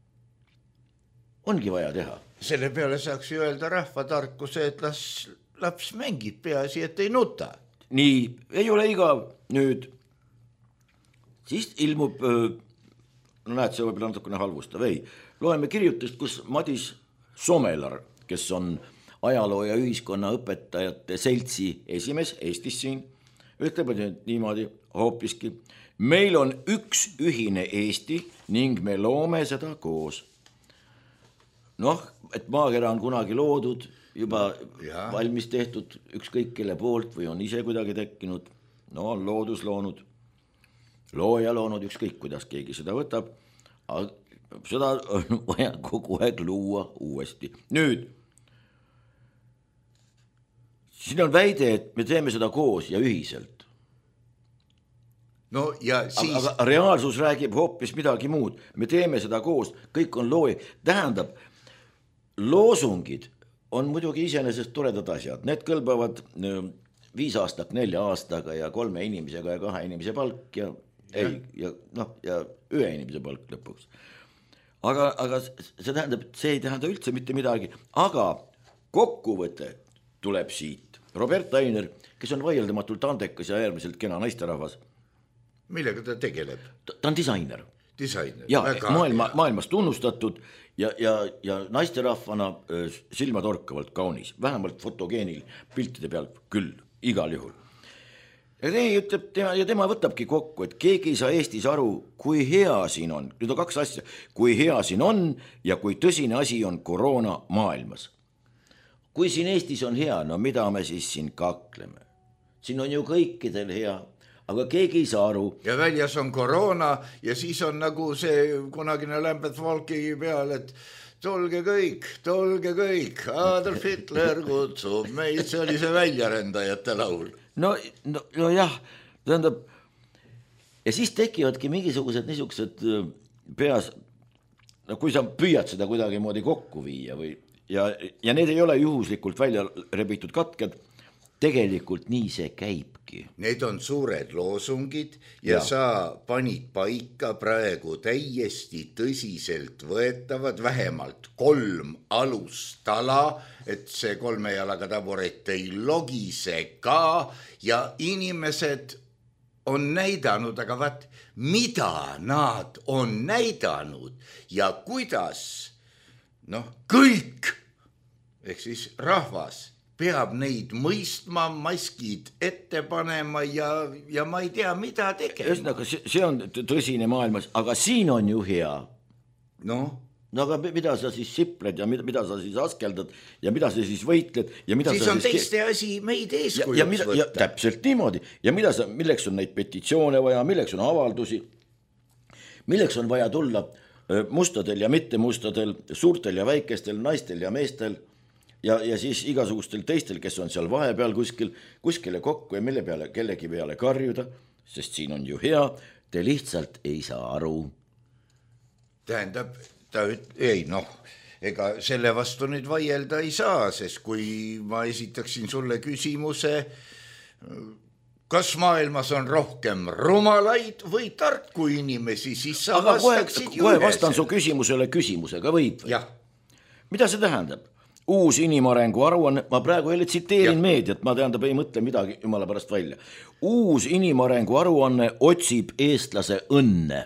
ongi vaja teha.
Selle peale saaks ju öelda rahvatarkuse, et las laps mängib peaasi, et ei nuta.
Nii, ei ole igav. Nüüd, siis ilmub, no näed, see võib natukene halvustav, ei. Loeme kirjutust, kus Madis Somelar, kes on ajaloo ja ühiskonna õpetajate seltsi esimees Eestis siin, ütleb niimoodi hoopiski, meil on üks ühine Eesti ning me loome seda koos. Noh, et maakera on kunagi loodud, juba ja. Valmis tehtud ükskõik kelle poolt või on ise kuidagi tekkinud, no on loodus loonud, looja loonud ükskõik, kuidas keegi seda võtab, aga seda on vaja kogu aeg luua uuesti. Nüüd, siin on väide, et me teeme seda koos ja ühiselt.
No ja siis...
Aga, aga reaalsus räägib hoopis midagi muud. Me teeme seda koos, kõik on looja. Tähendab, loosungid on muidugi iseenesest toredad asjad. Need kõlbavad viis aastat nelja aastaga ja kolme inimesega ja kahe inimese palk ja, ja. Ei, ja, no, ja ühe inimese palk lõpuks. Aga, aga see tähendab, see ei tähenda üldse mitte midagi, aga kokkuvõte tuleb siit. Robert Ainer, kes on vaieldamatult andekas ja äärmiselt kena naisterahvas.
Millega ta tegeleb?
Ta, ta on disainer.
Disainer.
Ja maailma, maailmas tunnustatud ja, ja, ja naisterahvana silmatorkavalt kaunis, vähemalt fotogeenil piltide peal küll, igal juhul. Ja, nee, ütleb, tema, ja tema võtabki kokku, et keegi ei saa Eestis aru, kui hea siin on. Nüüd on kaks asja, kui hea siin on ja kui tõsine asi on koroona maailmas. Kui siin Eestis on hea, no mida me siis siin kakleme? Siin on ju kõikidel hea, aga keegi ei saa aru.
Ja väljas on koroona ja siis on nagu see kunagine Lambert Falki peal, et tolge kõik, tolge kõik, Adolf Hitler kutsub meid, see oli see väljarendajate laul.
No, no, no jah, tähendab, ja siis tekivadki mingisugused niisugused peas, no kui sa püüad seda kuidagi moodi kokku viia või, ja, ja need ei ole juhuslikult välja rebitud katked, tegelikult nii see käibki.
Need on suured loosungid ja, ja sa panid paika praegu täiesti tõsiselt võetavad vähemalt kolm alustala, et see kolme jalaga taburet ei logise ka ja inimesed on näidanud, aga vaat, mida nad on näidanud ja kuidas, noh, kõik, ehk siis rahvas, peab neid mõistma, maskid ette panema ja, ja ma ei tea, mida tegema.
Ühesõnaga, see on tõsine maailmas, aga siin on ju hea.
No?
No aga mida sa siis sipled ja mida, mida sa siis askeldad ja mida sa siis võitled ja mida
siis
sa
on siis teiste ke... asi meid eeskujuks
ja, ja mida, võtta. Ja täpselt niimoodi. Ja mida sa, milleks on neid petitsioone vaja, milleks on avaldusi, milleks on vaja tulla mustadel ja mittemustadel, suurtel ja väikestel, naistel ja meestel ja, ja siis igasugustel teistel, kes on seal vahepeal kuskil, kuskile kokku ja mille peale, kellegi peale karjuda, sest siin on ju hea, te lihtsalt ei saa aru.
Tähendab, ta üt-, ei noh, ega selle vastu nüüd vaielda ei saa, sest kui ma esitaksin sulle küsimuse, kas maailmas on rohkem rumalaid või tarku inimesi, siis sa
aga
vastaksid
kohe, kohe vastan su küsimusele küsimusega, võib või?
Jah.
Mida see tähendab? Uus inimarengu aruanne, ma praegu jälle tsiteerin ja. meediat, ma tähendab ei mõtle midagi jumala pärast välja. Uus inimarengu aruanne otsib eestlase õnne.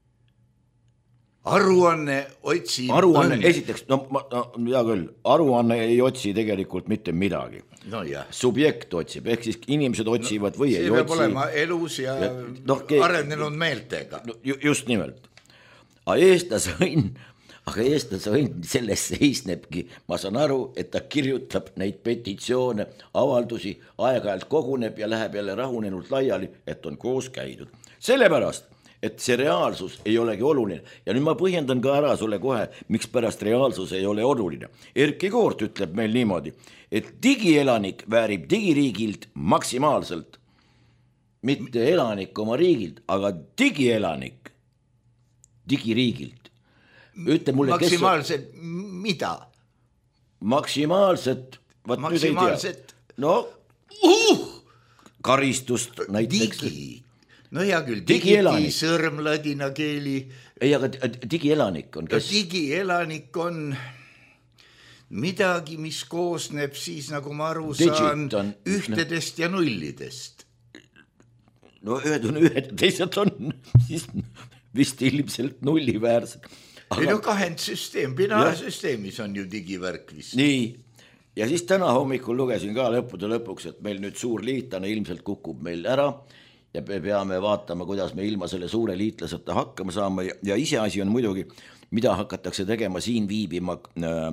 Aruanne otsib
aruanne,
õnne.
Esiteks, no, ma, no hea küll, aruanne ei otsi tegelikult mitte midagi.
No jah.
Subjekt otsib, ehk siis inimesed otsivad no, või ei otsi. See
peab olema elus ja, ja no, ke... arenenud meeltega.
No, just nimelt. Aga eestlase õnn, aga eestlase õnn selles seisnebki, ma saan aru, et ta kirjutab neid petitsioone, avaldusi, aeg-ajalt koguneb ja läheb jälle rahunenult laiali, et on koos käidud. Sellepärast, et see reaalsus ei olegi oluline. Ja nüüd ma põhjendan ka ära sulle kohe, miks pärast reaalsus ei ole oluline. Erki Koort ütleb meil niimoodi, et digielanik väärib digiriigilt maksimaalselt, mitte elanik oma riigilt, aga digielanik digiriigilt. Ütle mulle,
maksimaalselt kes... mida?
Maksimaalset, vaat
maksimaalset...
nüüd ei tea. No, uh! karistust näiteks.
Digi. No hea küll, digiti, sõrm, ladina keeli.
Ei, aga digielanik on kes?
Digielanik on midagi, mis koosneb siis, nagu ma aru saan, on... ühtedest ja nullidest.
No ühed on ühed, teised on siis vist ilmselt nulliväärsed.
Aga... Ei no kahendsüsteem, binaarsüsteemis on ju digivärk vist.
Nii, ja siis täna hommikul lugesin ka lõppude lõpuks, et meil nüüd suur liitlane ilmselt kukub meil ära ja me peame vaatama, kuidas me ilma selle suure liitlaseta hakkama saama ja ise asi on muidugi, mida hakatakse tegema siin viibima äh,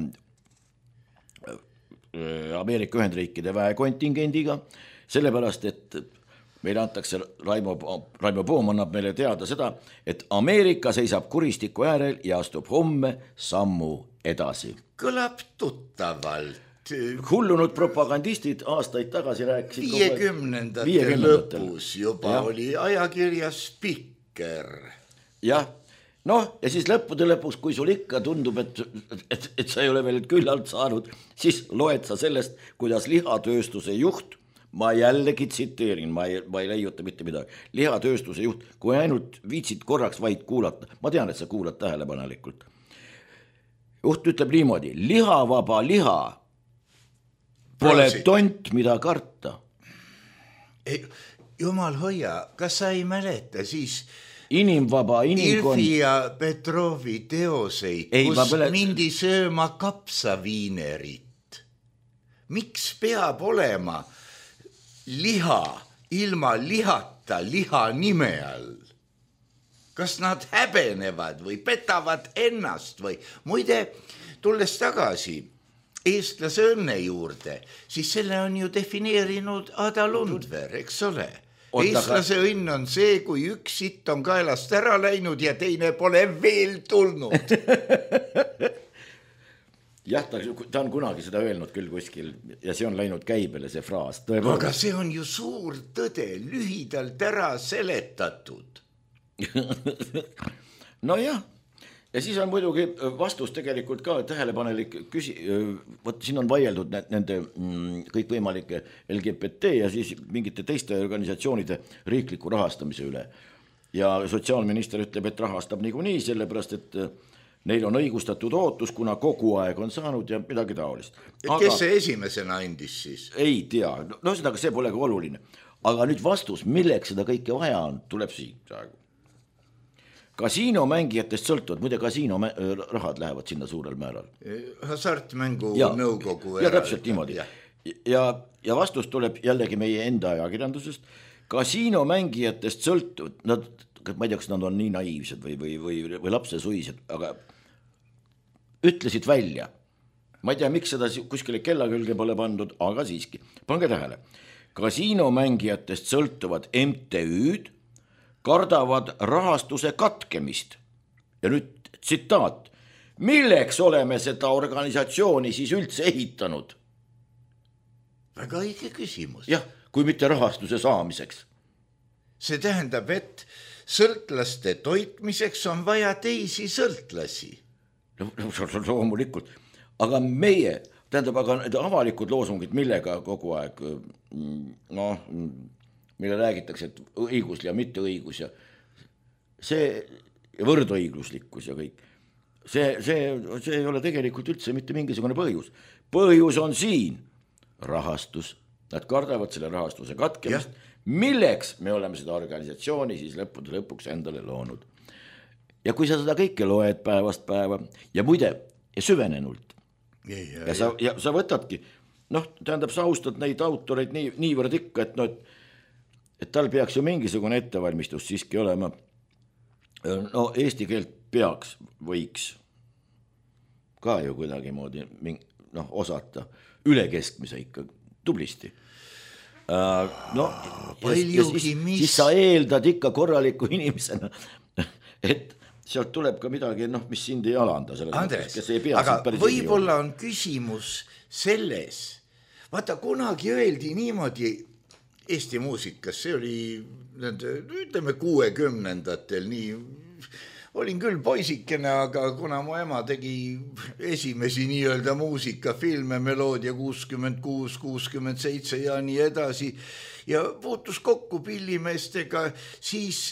Ameerika Ühendriikide väekontingendiga, sellepärast, et meile antakse, Raimo, Raimo Poom annab meile teada seda, et Ameerika seisab kuristiku äärel ja astub homme sammu edasi.
Kõlab tuttavalt.
Hullunud propagandistid aastaid tagasi rääkisid.
viiekümnendate lõpus juba ja. Oli ajakirja Spikker.
Jah, noh ja siis lõppude lõpus, kui sul ikka tundub, et, et, et sa ei ole veel küllalt saanud, siis loed sa sellest, kuidas lihatööstuse juht, ma jällegi tsiteerin, ma ei, ma ei leiuta mitte midagi, lihatööstuse juht, kui ainult viitsid korraks vaid kuulata, ma tean, et sa kuulad tähelepanelikult. Juht ütleb niimoodi, lihavaba liha pole tont, mida karta.
Ei, jumal hoia, kas sa ei mäleta siis
inimvaba inimkond...
Ilfi ja Petrovi teoseid, ei, kus pole... mindi sööma kapsaviinerit. Miks peab olema liha ilma lihata liha nime all? Kas nad häbenevad või petavad ennast või? Muide, tulles tagasi eestlase õnne juurde, siis selle on ju defineerinud Ada Lundver, eks ole? Eestlase õnn on see, kui üks sitt on kaelast ära läinud ja teine pole veel tulnud.
Jah, ta, ta on kunagi seda öelnud küll kuskil ja see on läinud käibele, see fraas.
Aga see on ju suur tõde, lühidalt ära seletatud.
No jah, ja siis on muidugi vastus tegelikult ka tähelepanelik küsi-, võt, siin on vaieldud nende kõikvõimalike L G B T ja siis mingite teiste organisatsioonide riikliku rahastamise üle. Ja sotsiaalminister ütleb, et rahastab niikuinii, sellepärast, et neil on õigustatud ootus, kuna kogu aeg on saanud ja midagi taolist.
Aga... Kes see esimesena andis siis?
Ei tea, no seda, see polegi oluline. Aga nüüd vastus, milleks seda kõike vaja on, tuleb siit praegu. Kasiinomängijatest sõltuvad, muide kasiino rahad lähevad sinna suurel määral.
Hasartmängu
ja,
nõukogu
ja täpselt niimoodi. Ja, ja, ja vastus tuleb jällegi meie enda ajakirjandusest. Kasiinomängijatest sõltuvad, nad, ma ei tea, kas nad on nii naiivsed või, või, või, või lapsesuised, aga ütlesid välja. Ma ei tea, miks seda kuskile kella külge pole pandud, aga siiski. Pange tähele. Kasiinomängijatest sõltuvad M T Ü'd, kardavad rahastuse katkemist. Ja nüüd tsitaat, milleks oleme seda organisatsiooni siis üldse ehitanud?
Väga õige küsimus.
Jah, kui mitte rahastuse saamiseks.
See tähendab, et sõltlaste toitmiseks on vaja teisi sõltlasi.
Loomulikult, aga meie, tähendab, aga need avalikud loosungid, millega kogu aeg, noh, mille räägitakse, et õigus ja mitte õigus ja see võrdõiguslikkus ja kõik, see, see, see ei ole tegelikult üldse mitte mingisugune põhjus. Põhjus on siin rahastus, nad kardavad selle rahastuse katkemist, milleks me oleme seda organisatsiooni siis lõppude lõpuks endale loonud. Ja kui sa seda kõike loed päevast päeva ja muide ja süvenenult ja, ja, ja, sa, ja sa võtadki, noh, tähendab, sa austad neid autoreid nii, niivõrd ikka, et, no, et, et tal peaks ju mingisugune ettevalmistus siiski olema. No eesti keelt peaks, võiks ka ju kuidagi moodi noh, osata üle keskmise ikka tublisti. Uh, no, ja, ja siis, siis sa eeldad ikka korraliku inimesena, et sealt tuleb ka midagi, noh, mis sind ei alanda.
Andres, aga võib-olla on küsimus selles, vaata kunagi öeldi niimoodi Eesti muusikas, see oli, ütleme, kuuekümnendatel, nii, olin küll poisikene, aga kuna mu ema tegi esimesi nii-öelda muusikafilme, meloodia kuuskümmend kuus, kuuskümmend seitse ja nii edasi ja puutus kokku pillimeestega, siis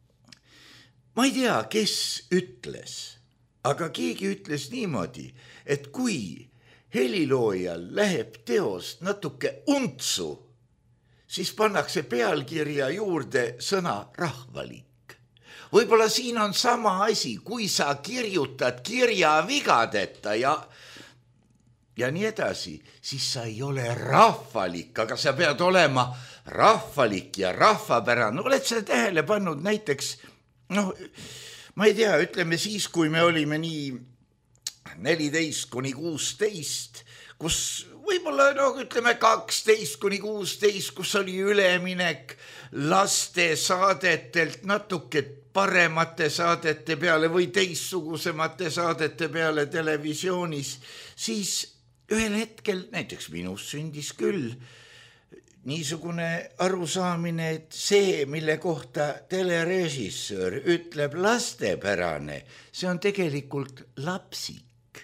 ma ei tea, kes ütles, aga keegi ütles niimoodi, et kui heliloojal läheb teost natuke untsu, siis pannakse pealkirja juurde sõna rahvalik. Võib-olla siin on sama asi, kui sa kirjutad kirja vigadeta ja, ja nii edasi, siis sa ei ole rahvalik, aga sa pead olema rahvalik ja rahvapärane. Oled sa tähele pannud näiteks noh, ma ei tea, ütleme siis, kui me olime nii neliteist kuni kuusteist, kus võib-olla, no ütleme kaksteist kuni kuusteist, kus oli üleminek laste saadetelt natuke paremate saadete peale või teistsugusemate saadete peale televisioonis, siis ühel hetkel, näiteks minus sündis küll, niisugune arusaamine, et see, mille kohta telerežissöör ütleb lastepärane, see on tegelikult lapsik.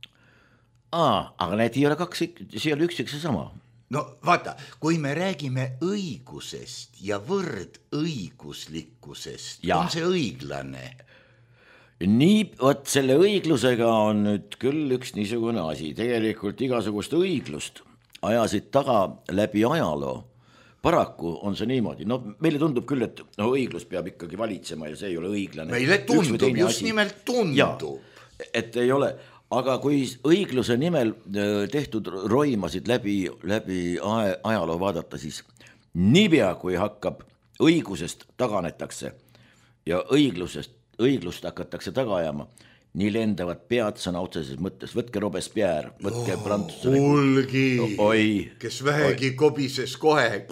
Aa, aga need ei ole kaks, see ei ole üks üks sama.
No vaata, kui me räägime õigusest ja võrdõiguslikkusest, ja. On see õiglane?
Nii, võt selle õiglusega on nüüd küll üks niisugune asi, tegelikult igasugust õiglust ajasid taga läbi ajaloo. Paraku on see niimoodi. No meile tundub küll, et no, õiglus peab ikkagi valitsema ja see ei ole õiglane.
Meile tundub, just nimelt tundub.
Ja, et ei ole. Aga kui õigluse nimel tehtud roimasid läbi, läbi ajaloo vaadata, siis niipea kui hakkab õigusest taganetakse ja õiglusest, õiglust hakatakse taga ajama, nii lendavad pead sõna otseses mõttes. Võtke Robespierre, võtke oh, Prantsuse.
Hulgi, no, kes vähegi oi. Kobises kohe.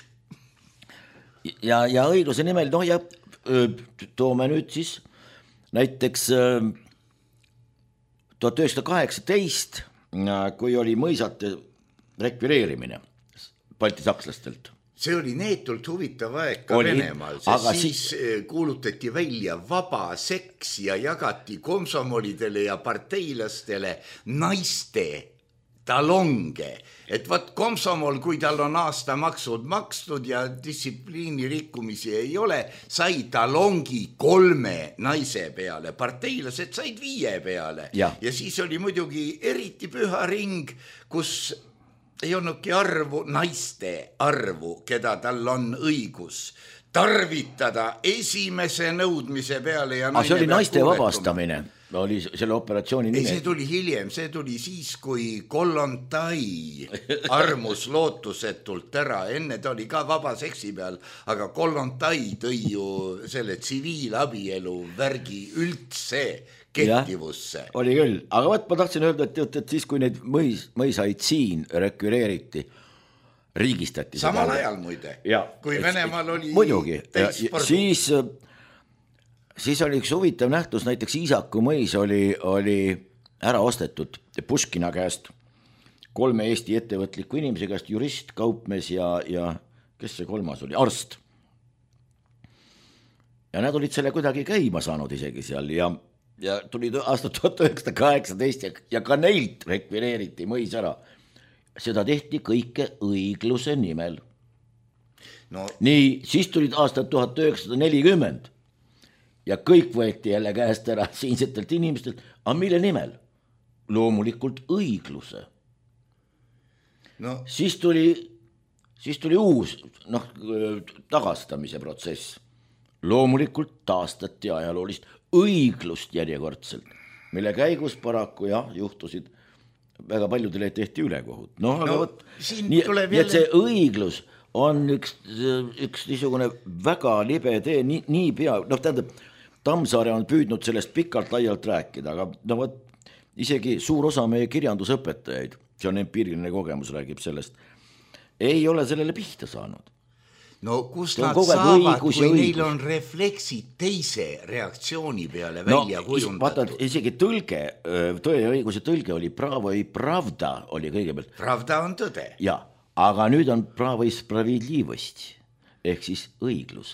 Ja, ja õigluse nimel, noh ja toome nüüd siis näiteks tuhat üheksasada kaheksateist, kui oli mõisate rekvireerimine Balti sakslastelt.
See oli neetult huvitav aeg ka oli, Venemaal, sest siis, siis kuulutati välja vaba seks ja jagati komsomolidele ja parteilastele naiste talonge. Et vaat komsomol, kui tal on aasta maksud makstud ja distsipliini rikkumisi ei ole, sai talongi kolme naise peale, parteilased said viie peale. Ja, ja siis oli muidugi eriti püha ring, kus ei olnudki arvu, naiste arvu, keda tal on õigus tarvitada esimese nõudmise peale. Ja
see oli naiste vabastamine, oli selle operatsiooni nime.
Ei, see tuli hiljem, see tuli siis, kui Kollontai armus lootusetult ära. Enne ta oli ka vaba seksi peal, aga Kollontai tõi ju selle tsiviilabielu värgi üldse kehtivusse.
Ja, oli küll, aga võt, ma tahtsin öelda, et, et, et siis, kui neid mõis, mõisaid siin rekvireeriti, riigistati.
Samal ajal muide,
ja,
kui Venemaal oli
muidugi, siis, siis oli üks huvitav nähtus, näiteks Iisaku mõis oli, oli ära ostetud Puškina käest, kolme Eesti ettevõtliku inimese käest, jurist, kaupmees ja, ja kes see kolmas oli, arst. Ja nad olid selle kuidagi käima saanud isegi seal ja, ja tulid aastat tuhat üheksasada kaheksateist ja, ja ka neilt rekvireeriti mõis ära. Seda tehti kõike õigluse nimel. No. Nii, siis tulid aastat tuhat üheksasada nelikümmend ja kõik võeti jälle käest ära siinsetelt inimestelt, aga mille nimel? Loomulikult õigluse. No. Siis tuli, siis tuli uus noh, tagastamise protsess. Loomulikult taastati ajaloolist õiglust järjekordselt, mille käigus paraku jah, juhtusid väga paljudele tehti ülekohut. No, no, aga võt, nii, nii et see õiglus on üks, üks niisugune väga libe tee, nii, nii pea, noh tähendab, Tammsaare on püüdnud sellest pikalt laialt rääkida, aga no võt, isegi suur osa meie kirjandusõpetajaid, see on empiiriline kogemus, räägib sellest, ei ole sellele pihta saanud.
No kus nad saavad, kui neil on refleksid teise reaktsiooni peale no, välja kujundatud? Vaatad,
isegi tõlge, tõe ja õiguse tõlge oli pravo i pravda oli kõigepealt.
Pravda on tõde.
Ja, aga nüüd on pravo i spravedlivost ehk siis õiglus.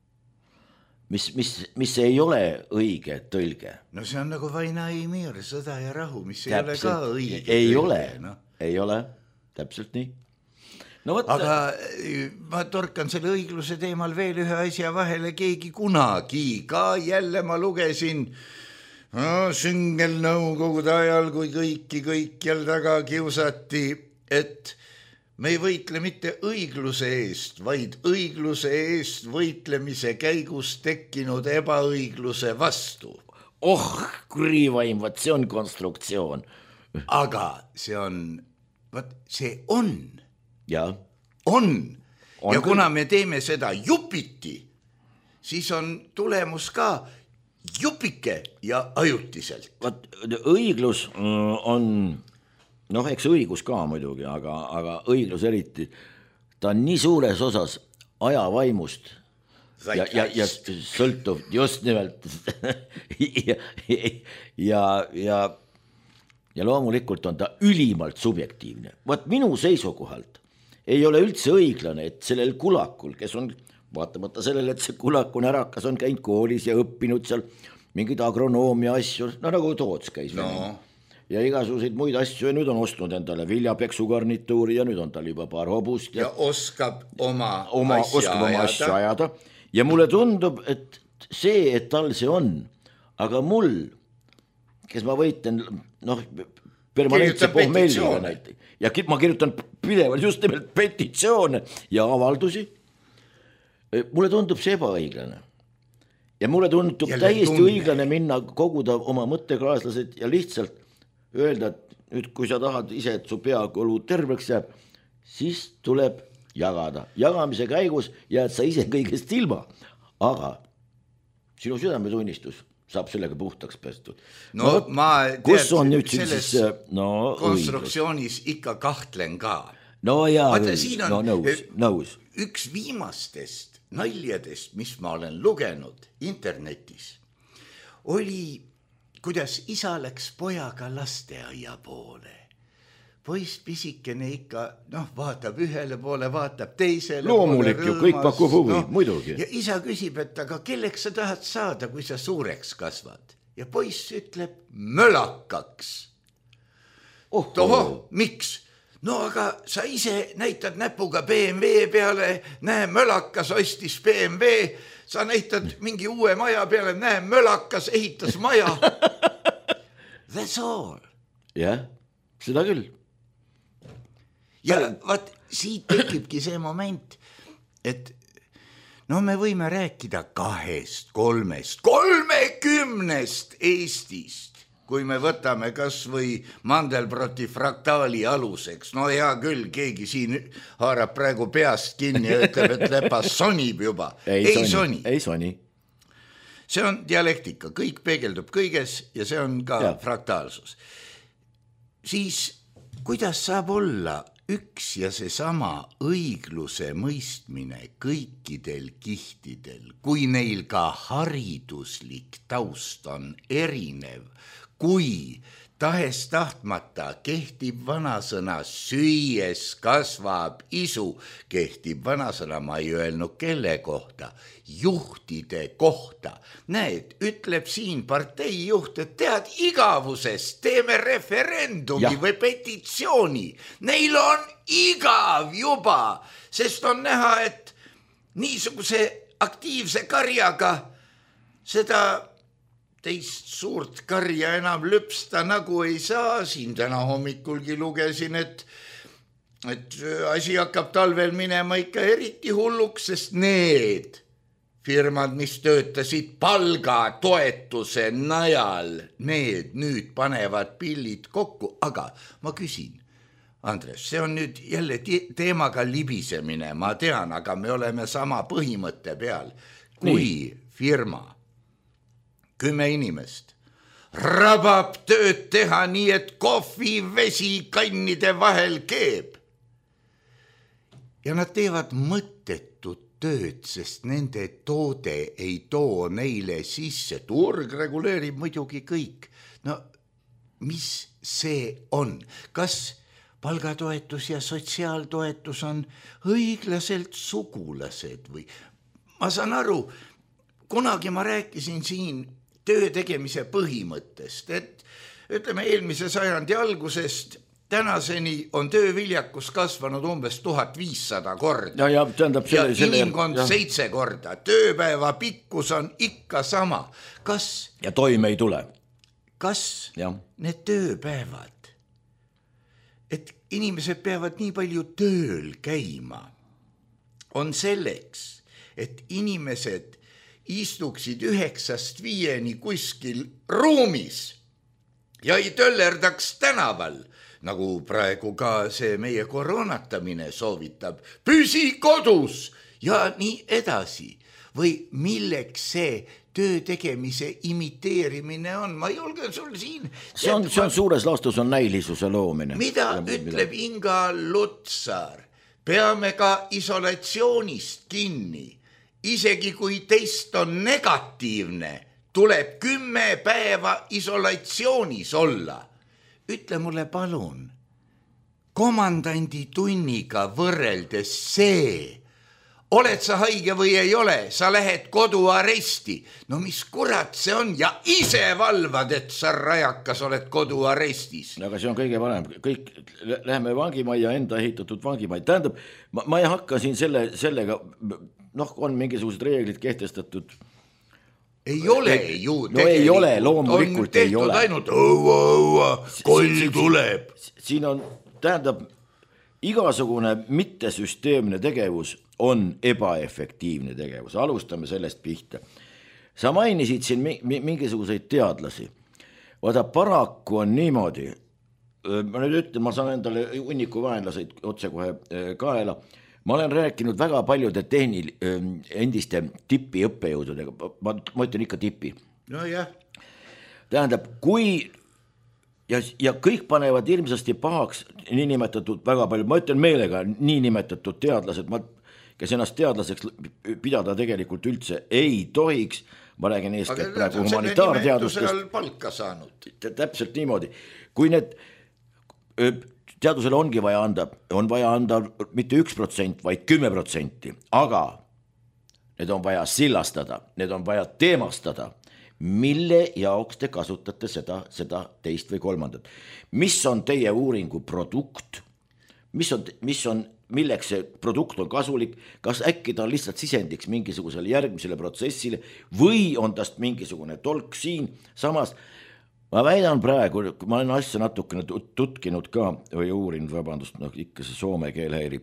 Mis, mis, mis ei ole õige tõlge.
No see on nagu vaina i miir, sõda ja rahu, mis ei täpselt, ole ka õige.
Ei
tõlge,
ole,
no.
ei ole, täpselt nii.
No, võt, aga ma torkan selle õigluse teemal veel ühe asja vahele, keegi kunagi ka jälle ma lugesin no, süngel nõukogude ajal, kui kõiki kõikjal taga kiusati, et me ei võitle mitte õigluse eest, vaid õigluse eest võitlemise käigus tekkinud ebaõigluse vastu.
Oh, kurivaim, võt see on konstruktsioon.
Aga see on, võt see on.
Ja.
On. on. Ja kuna me teeme seda jupiti, siis on tulemus ka jupike ja ajutiselt.
Vaat, õiglus on, noh, eks õigus ka muidugi, aga, aga õiglus eriti, ta on nii suures osas ajavaimust ja, ja, ja sõltub just nimelt ja, ja, ja, ja loomulikult on ta ülimalt subjektiivne. Vaat minu seisukohalt ei ole üldse õiglane, et sellel kulakul, kes on, vaatamata sellele, et see kulak on ärakas, on käinud koolis ja õppinud seal mingid agronoomia asju, no nagu Toots käis no. ja igasuguseid muid asju ja nüüd on ostnud endale viljapeksugarnituuri ja nüüd on tal juba paar hobust.
Ja, ja oskab oma,
oma,
asja,
oskab oma
ajada.
asja ajada ja mulle tundub, et see, et tal see on, aga mul, kes ma võitlen, noh, permanentse pohmelliga näite. Ja ma kirjutan pidevalt just nimelt petitsioone ja avaldusi. Mulle tundub see ebaõiglane. Ja mulle tundub Jälle täiesti tunne. õiglane minna koguda oma mõtteklaaslased ja lihtsalt öelda, et nüüd kui sa tahad ise, et su peakolu terveks jääb, siis tuleb jagada. Jagamise käigus jääd sa ise kõigest ilma, aga sinu südametunnistus saab sellega puhtaks pestud.
No, no ma
kus on nüüd siis no,
konstruktsioonis õiglus. Ikka kahtlen ka.
No jaa,
Vaata,
no nõus, nõus.
Üks viimastest naljadest, mis ma olen lugenud internetis, oli, kuidas isa läks pojaga lasteaia poole. Poiss pisikene ikka, noh, vaatab ühele poole, vaatab teisele
Loomulik poole. Loomulik ju, kõik pakub huvi, no, muidugi.
Ja isa küsib, et aga kelleks sa tahad saada, kui sa suureks kasvad? Ja poiss ütleb mölakaks.
Oh,
Toho, miks? No aga sa ise näitad näpuga B M W peale, näe, mölakas ostis B M W, sa näitad mingi uue maja peale, näe, mölakas ehitas maja. That's all.
Jah, seda küll.
Ja vaat siit tekibki see moment, et no me võime rääkida kahest, kolmest, kolmekümnest Eestist, kui me võtame kas või Mandelbroti fraktaali aluseks. No hea küll, keegi siin haarab praegu peast kinni ja ütleb, et lepas sonib juba.
Ei, ei soni. Ei soni.
See on dialektika, kõik peegeldub kõiges ja see on ka ja. Fraktaalsus. Siis kuidas saab olla üks ja seesama õigluse mõistmine kõikidel kihtidel, kui neil ka hariduslik taust on erinev, kui tahes tahtmata kehtib vanasõna süües kasvab isu, kehtib vanasõna, ma ei öelnud kelle kohta, juhtide kohta. Näed, ütleb siin parteijuht, et tead igavusest, teeme referendumi ja. Või petitsiooni. Neil on igav juba, sest on näha, et niisuguse aktiivse karjaga seda teist suurt karja enam lüpsta nagu ei saa. Siin täna hommikulgi lugesin, et, et asi hakkab talvel minema ikka eriti hulluks, sest need firmad, mis töötasid palgatoetuse najal, need nüüd panevad pillid kokku. Aga ma küsin, Andres, see on nüüd jälle teemaga libisemine, ma tean, aga me oleme sama põhimõtte peal. Kui Nii. firma kümme inimest rabab tööd teha nii, et kohvi, vesi kannide vahel keeb. Ja nad teevad mõttetut tööd, sest nende toode ei too neile sisse. Turg reguleerib muidugi kõik. No mis see on? Kas palgatoetus ja sotsiaaltoetus on õiglaselt sugulased või? Ma saan aru, kunagi ma rääkisin siin töö tegemise põhimõttest, et ütleme eelmise sajandi algusest tänaseni on tööviljakus kasvanud umbes tuhat viissada korda.
Ja, ja, tähendab, selle,
ja inimkond selle, seitse korda. Tööpäeva pikkus on ikka sama. Kas,
ja toime ei tule.
Kas
ja.
need tööpäevad, et inimesed peavad nii palju tööl käima, on selleks, et inimesed istuksid üheksast viieni kuskil ruumis ja ei töllerdaks tänaval, nagu praegu ka see meie koroonatamine soovitab, püsi kodus ja nii edasi. Või milleks see töö tegemise imiteerimine on? Ma julgen sul siin...
See on, see on suures laastus on näilisuse loomine.
Mida ja, ütleb mida? Inga Lutsar? Peame ka isolatsioonist kinni. Isegi kui test on negatiivne, tuleb kümme päeva isolatsioonis olla. Ütle mulle palun, komandandi tunniga võrreldes see, oled sa haige või ei ole, sa lähed koduaresti. No mis kurat see on ja ise valvad, et sa rajakas oled koduarestis.
Aga see on kõige parem, kõik läheme vangimajja, enda ehitatud vangimajja. Tähendab, ma, ma ei hakka siin selle, sellega... noh, on mingisugused reeglid kehtestatud.
Ei ole ju
no ei ole, loomulikult ei ole.
On tehtud ainult õua, õua, koll tuleb.
Siin on, tähendab, igasugune mittesüsteemne tegevus on ebaefektiivne tegevus. Alustame sellest pihta. Sa mainisid siin mingisuguseid teadlasi. Vaata, paraku on niimoodi, ma nüüd ütlen, ma saan endale hunniku vaenlaseid otse kohe kaela. Ma olen rääkinud väga paljude tehnil, endiste tipi õppejõududega, ma, ma ütlen ikka tipi.
No jah.
Tähendab, kui, ja, ja kõik panevad ilmsasti pahaks niinimetatud väga palju, ma ütlen meelega niinimetatud teadlased, ma, kes ennast teadlaseks pidada tegelikult üldse ei tohiks, ma räägin eeskätt praegu humanitaarteadustest.
Aga palka saanud.
Täpselt niimoodi. Kui need... teadusele ongi vaja anda, on vaja anda mitte üks protsent, vaid kümme protsenti, aga need on vaja sillastada, need on vaja teemastada, mille jaoks te kasutate seda, seda teist või kolmandat. Mis on teie uuringu produkt, mis on, mis on, milleks see produkt on kasulik, kas äkki ta on lihtsalt sisendiks mingisugusele järgmisele protsessile või on tast mingisugune tolk siin, samas ma väidan praegu, ma olen asja natukene tutkinud ka või uurinud, vabandust, no ikka see soome keel häirib.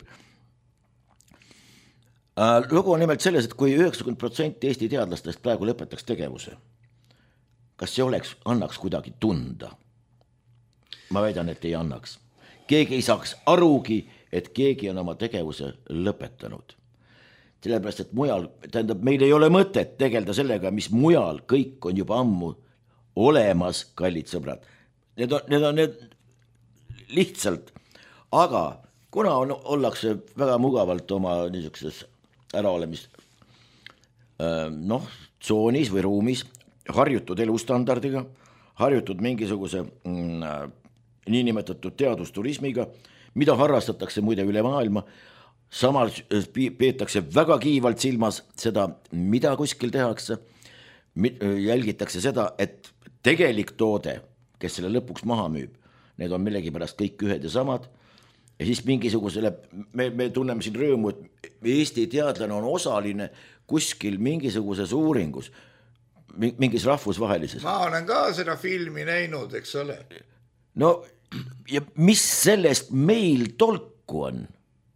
Lugu on nimelt selles, et kui üheksakümmend protsenti Eesti teadlastest praegu lõpetaks tegevuse, kas see oleks, annaks kuidagi tunda? Ma väidan, et ei annaks. Keegi ei saaks arugi, et keegi on oma tegevuse lõpetanud. Sellepärast, et mujal, tähendab, meil ei ole mõtet tegelda sellega, mis mujal kõik on juba ammu olemas, kallid sõbrad. Need on, need on need lihtsalt, aga kuna on, ollakse väga mugavalt oma niisuguses äraolemist noh, tsoonis või ruumis, harjutud elustandardiga, harjutud mingisuguse mm, niinimetatud teadusturismiga, mida harrastatakse muide üle maailma, samal peetakse väga kiivalt silmas seda, mida kuskil tehakse, jälgitakse seda, et tegelik toode, kes selle lõpuks maha müüb, need on millegipärast kõik ühed ja samad, ja siis mingisugusele, me, me tunneme siin rõõmu, et Eesti teadlane on osaline kuskil mingisuguses uuringus, mingis rahvusvahelises.
Ma olen ka seda filmi näinud, eks ole.
No ja mis sellest meil tolku on?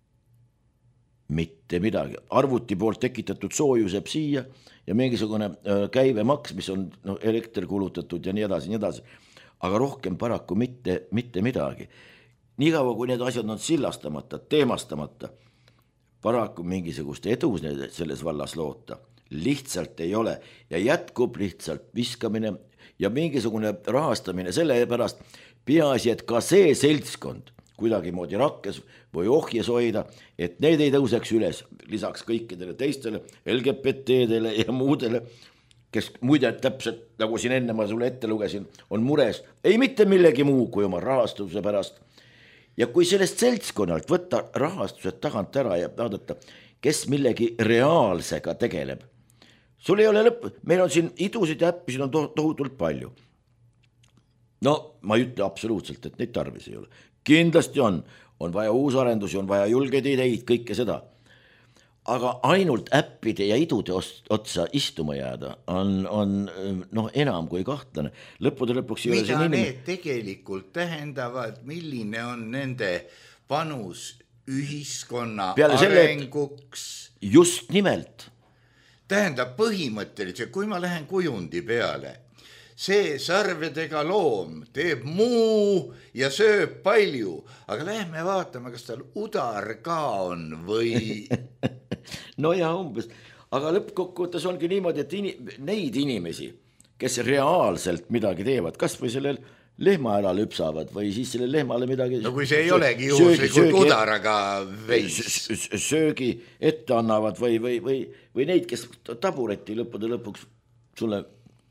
Mitte midagi. Arvuti poolt tekitatud soojus jääb siia ja mingisugune käivemaks, mis on no, elekter kulutatud ja nii edasi, nii edasi. Aga rohkem paraku mitte, mitte midagi. Nii kaua, kui need asjad on sillastamata, teemastamata, paraku mingisugust edu selles vallas loota lihtsalt ei ole ja jätkub lihtsalt viskamine ja mingisugune rahastamine selle pärast peaasi, et ka see seltskond kuidagi moodi rakkes või ohjes hoida, et need ei tõuseks üles lisaks kõikidele teistele L G B T-dele ja muudele, kes muide täpselt, nagu siin enne ma sulle ette lugesin, on mures ei mitte millegi muu kui oma rahastuse pärast. Ja kui sellest seltskonnalt võtta rahastused tagant ära ja vaadata, kes millegi reaalsega tegeleb, sul ei ole lõpp, meil on siin idusid ja äppi, siin on to- tohutult palju. No ma ei ütle absoluutselt, et neid tarvis ei ole. Kindlasti on, on vaja uusarendusi, on vaja julgeid ideid, kõike seda. Aga ainult äppide ja idude otsa istuma jääda on, on noh, enam kui kahtlane. Lõppude lõpuks ei ole
mida
see
need tegelikult tähendavad, milline on nende panus ühiskonna
Peale selle,
arenguks?
Just nimelt.
Tähendab põhimõtteliselt, kui ma lähen kujundi peale, see sarvedega loom teeb muu ja sööb palju, aga lähme vaatame, kas tal udar ka on või...
No ja umbes, aga lõppkokkuvõttes ongi niimoodi, et ini, neid inimesi, kes reaalselt midagi teevad, kas või sellel lehma ära lüpsavad või siis selle lehmale midagi...
No kui see ei olegi juhuslikult udaraga veis.
Söögi ette annavad või, või, või, või neid, kes tabureti lõppude lõpuks sulle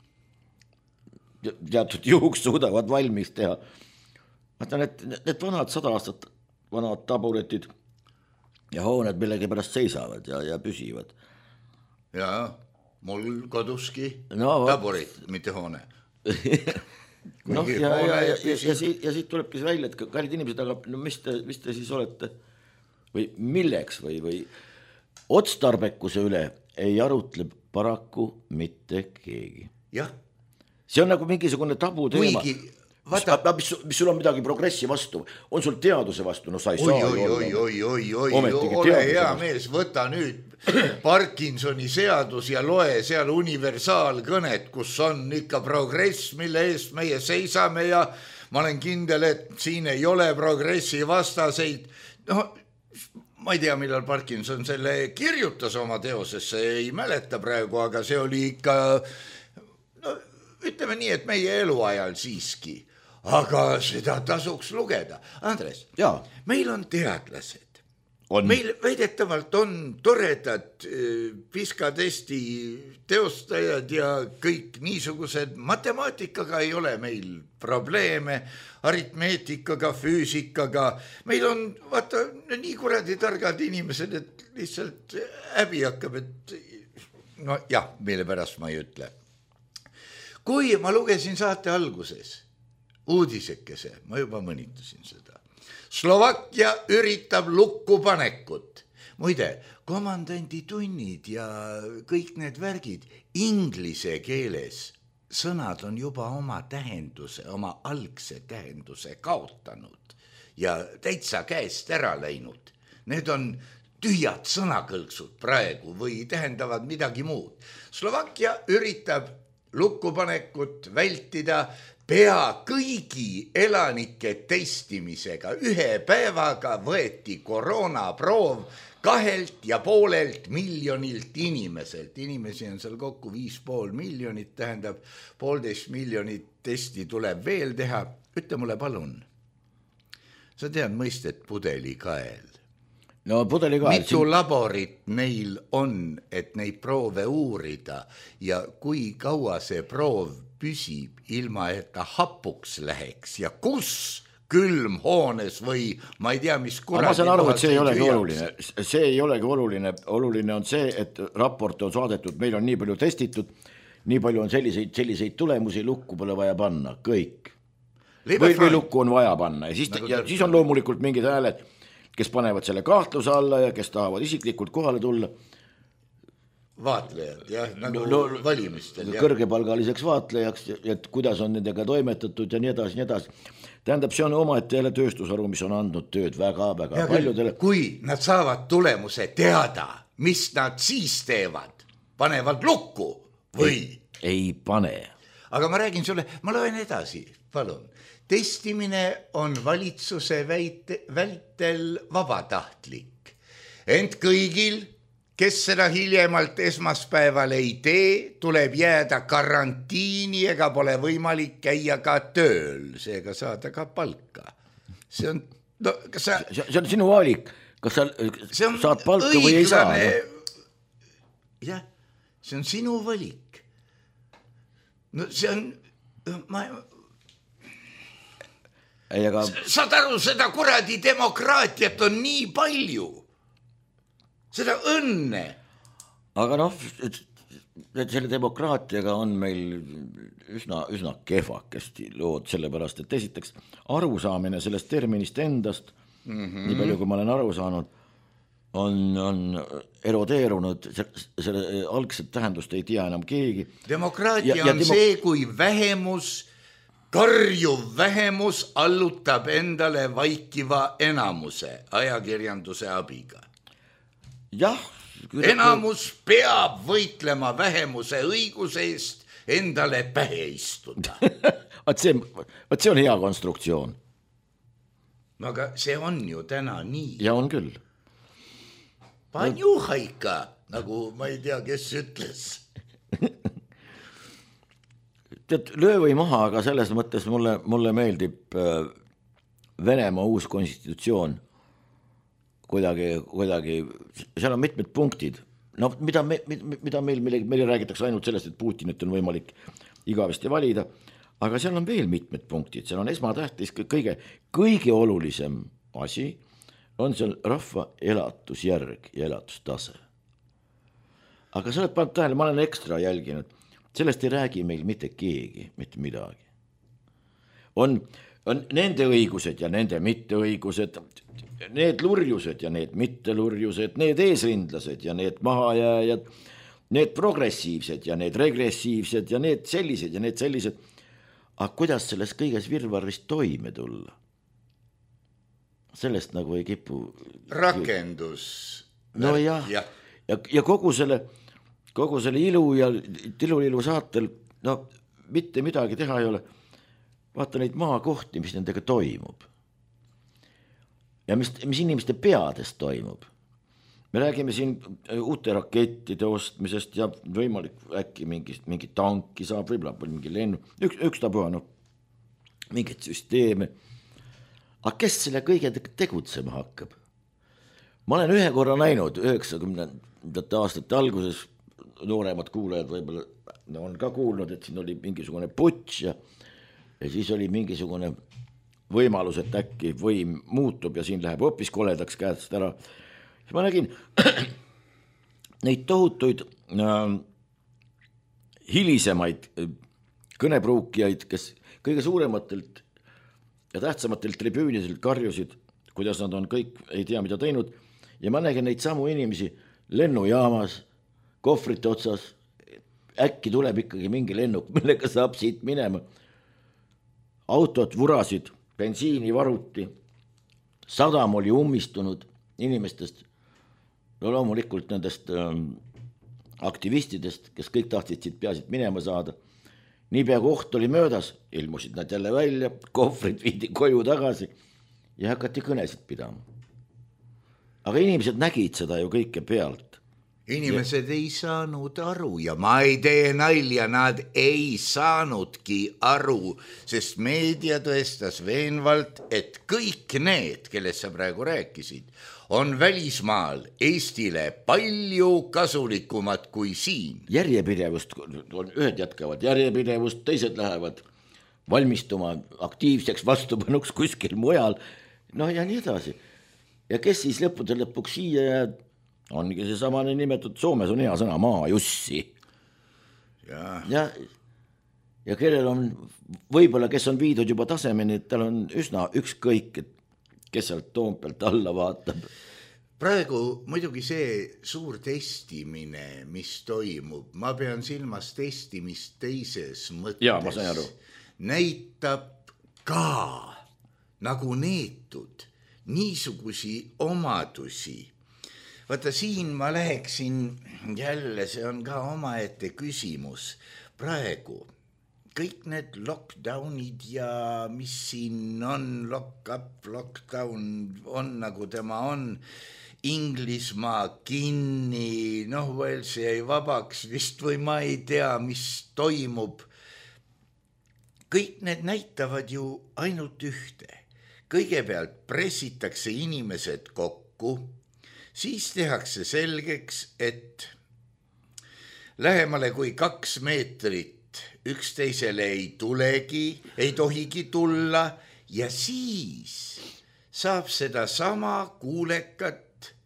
teatud juhuks suudavad valmis teha. Vaata, need, need vanad sada aastat vanad taburetid ja hooned millegi pärast seisavad ja, ja püsivad.
Ja, mul koduski
no,
taburet, mitte hoone.
No, ja, ja, ja, ja, ja, siit, ja siit tulebki see välja, et kallid inimesed, aga no, mis, te, mis te siis olete või milleks või, või otstarbekuse üle ei arutle paraku mitte keegi.
Jah.
See on nagu mingisugune tabu teema.
Kuigi,
vaata... mis, mis, mis sul on midagi progressi vastu, on sul teaduse vastu, no sa ei
oi,
saa
oi, oi, oi, oi, oi, ole hea mees, võta nüüd Parkinsoni seadus ja loe seal universaalkõnet, kus on ikka progress, mille eest meie seisame ja ma olen kindel, et siin ei ole progressi vastaseid. No, ma ei tea, millal Parkinson selle kirjutas oma teosesse, ei mäleta praegu, aga see oli ikka, no, ütleme nii, et meie eluajal siiski. Aga seda tasuks lugeda. Andres, ja. Meil on teadlased. On. Meil väidetavalt on toredad piskatesti teostajad ja kõik niisugused. Matemaatikaga ei ole meil probleeme, aritmeetikaga, füüsikaga. Meil on, vaata, nii kuradi targad inimesed, et lihtsalt häbi hakkab, et no jah, mille pärast ma ei ütle. Kui ma lugesin saate alguses uudisekese, ma juba mõnitasin seda. Slovakkia üritab lukku panekut. Muide, komandandi tunnid ja kõik need värgid inglise keeles sõnad on juba oma tähenduse, oma algse tähenduse kaotanud ja täitsa käest ära läinud. Need on tühjad sõnakõlksud praegu või tähendavad midagi muud. Slovakkia üritab lukkupanekut vältida pea kõigi elanike testimisega. Ühe päevaga võeti koroonaproov kahelt ja poolelt miljonilt inimeselt. Inimesi on seal kokku viis pool miljonit, tähendab poolteist miljonit testi tuleb veel teha. Ütle mulle palun, sa tead mõistet pudelikael?
no pudelikael.
mitu siin... laborit neil on, et neid proove uurida ja kui kaua see proov püsib ilma, et ta hapuks läheks ja kus külmhoones või ma ei tea, mis kuradi.
ma saan aru, et see ei olegi oluline. See ei olegi oluline. Oluline on see, et raport on saadetud, meil on nii palju testitud, nii palju on selliseid, selliseid tulemusi, lukku pole vaja panna, kõik. Või, või lukku on vaja panna ja siis, nagu ja siis on loomulikult mingid hääled, kes panevad selle kahtluse alla ja kes tahavad isiklikult kohale tulla.
Vaatlejad, jah, nagu no, valimistel.
Kõrgepalgaliseks vaatlejaks, et kuidas on nendega toimetatud ja nii edasi, nii edasi. Tähendab, see on omaette jälle tööstusharu, mis on andnud tööd väga-väga paljudele.
Kui nad saavad tulemuse teada, mis nad siis teevad, panevad lukku või?
Ei, ei pane.
Aga ma räägin sulle, ma loen edasi, palun. Testimine on valitsuse väite, vältel vabatahtlik. Ent kõigil, kes seda hiljemalt esmaspäeval ei tee, tuleb jääda karantiini ega pole võimalik käia ka tööl, seega saada ka palka. See on, no, kas sa...
See on sinu valik, kas sa saad palka õiglane... või ei saa?
Jah, see on sinu valik. No see on... Ma...
Ei, aga...
Saad aru, seda kuradi demokraatiat on nii palju. Seda õnne.
Aga noh, selle demokraatiaga on meil üsna, üsna kehvakesti lood, sellepärast, et esiteks arusaamine sellest terminist endast, mm-hmm. nii palju kui ma olen aru saanud, on, on erodeerunud, selle algset tähendust ei tea enam keegi.
Demokraatia ja, ja on demo... see, kui vähemus... Karjuv vähemus allutab endale vaikiva enamuse ajakirjanduse abiga.
Jah.
Enamus peab võitlema vähemuse õiguse eest endale pähe istuda.
Vaat see, vaat see on hea konstruktsioon.
No aga see on ju täna nii.
Ja on küll.
Panjuhaika, nagu ma ei tea, kes ütles.
Tead, löö või maha, aga selles mõttes mulle, mulle meeldib Venemaa uus konstitutsioon kuidagi, kuidagi, seal on mitmed punktid, no mida, me, mida meil, meil, meil räägitakse ainult sellest, et Putinit on võimalik igavesti valida, aga seal on veel mitmed punktid, seal on esmatähtis kõige, kõige olulisem asi on seal rahva elatusjärg ja elatustase. Aga sa oled pannud tähele, ma olen ekstra jälginud, sellest ei räägi meil mitte keegi, mitte midagi. On, on nende õigused ja nende mitteõigused, need lurjused ja need mittelurjused, need eesrindlased ja need mahajääjad, need progressiivsed ja need regressiivsed ja need sellised ja need sellised. Aga kuidas selles kõiges virvarris toime tulla? Sellest nagu ei kipu...
Rakendus.
No jah, ja, ja, ja kogu selle... kogu selle ilu ja tilulilu saatel, no mitte midagi teha ei ole. Vaata neid maakohti, mis nendega toimub. Ja mis, mis inimeste peades toimub. Me räägime siin uute rakettide ostmisest ja võimalik äkki mingi, mingi tanki saab, võib-olla mingi lennu, üks, üks tabuha, no, mingid süsteeme. Aga kes selle kõige tegutsema hakkab? Ma olen ühe korra näinud üheksakümnendate aastate alguses, nooremad kuulajad võib-olla on ka kuulnud, et siin oli mingisugune putš ja, ja siis oli mingisugune võimalus, et äkki võim muutub ja siin läheb hoopis koledaks käest ära. Siis ma nägin neid tohutuid äh, hilisemaid kõnepruukijaid, kes kõige suurematelt ja tähtsamatelt tribüüniselt karjusid, kuidas nad on kõik, ei tea mida teinud, ja ma nägin neid samu inimesi lennujaamas, kohvrite otsas, äkki tuleb ikkagi mingi lennuk, millega saab siit minema. Autod vurasid, bensiini varuti, sadam oli ummistunud inimestest, no loomulikult nendest ähm, aktivistidest, kes kõik tahtsid siit peasid minema saada. Niipea koht oli möödas, ilmusid nad jälle välja, kohvrid viidi koju tagasi ja hakati kõnesid pidama. Aga inimesed nägid seda ju kõike pealt.
inimesed ja. ei saanud aru ja ma ei tee nalja, nad ei saanudki aru, sest meedia tõestas veenvalt, et kõik need, kellest sa praegu rääkisid, on välismaal Eestile palju kasulikumad kui siin.
Järjepidevust, ühed jätkavad järjepidevust, teised lähevad valmistuma aktiivseks vastupanuks kuskil mujal, no ja nii edasi. Ja kes siis lõppude lõpuks siia jääd, ongi see samane nimetud, Soomes on hea sõna, maajussi.
Ja.
Ja, ja kellel on, võib-olla kes on viidud juba tasemeni, et tal on üsna ükskõik, et kes sealt Toompealt alla vaatab.
Praegu muidugi see suur testimine, mis toimub, ma pean silmas testimist teises mõttes,
ja, ma sain aru.
Näitab ka nagu neetud niisugusi omadusi. Vaata, siin ma läheksin jälle, see on ka omaette küsimus. Praegu kõik need lockdownid ja mis siin on, lock up, lockdown on nagu tema on, Inglismaa kinni, noh, Wales jäi vabaks vist või ma ei tea, mis toimub. Kõik need näitavad ju ainult ühte. Kõigepealt pressitakse inimesed kokku, siis tehakse selgeks, et lähemale kui kaks meetrit üksteisele ei tulegi, ei tohigi tulla ja siis saab seda sama kuulekat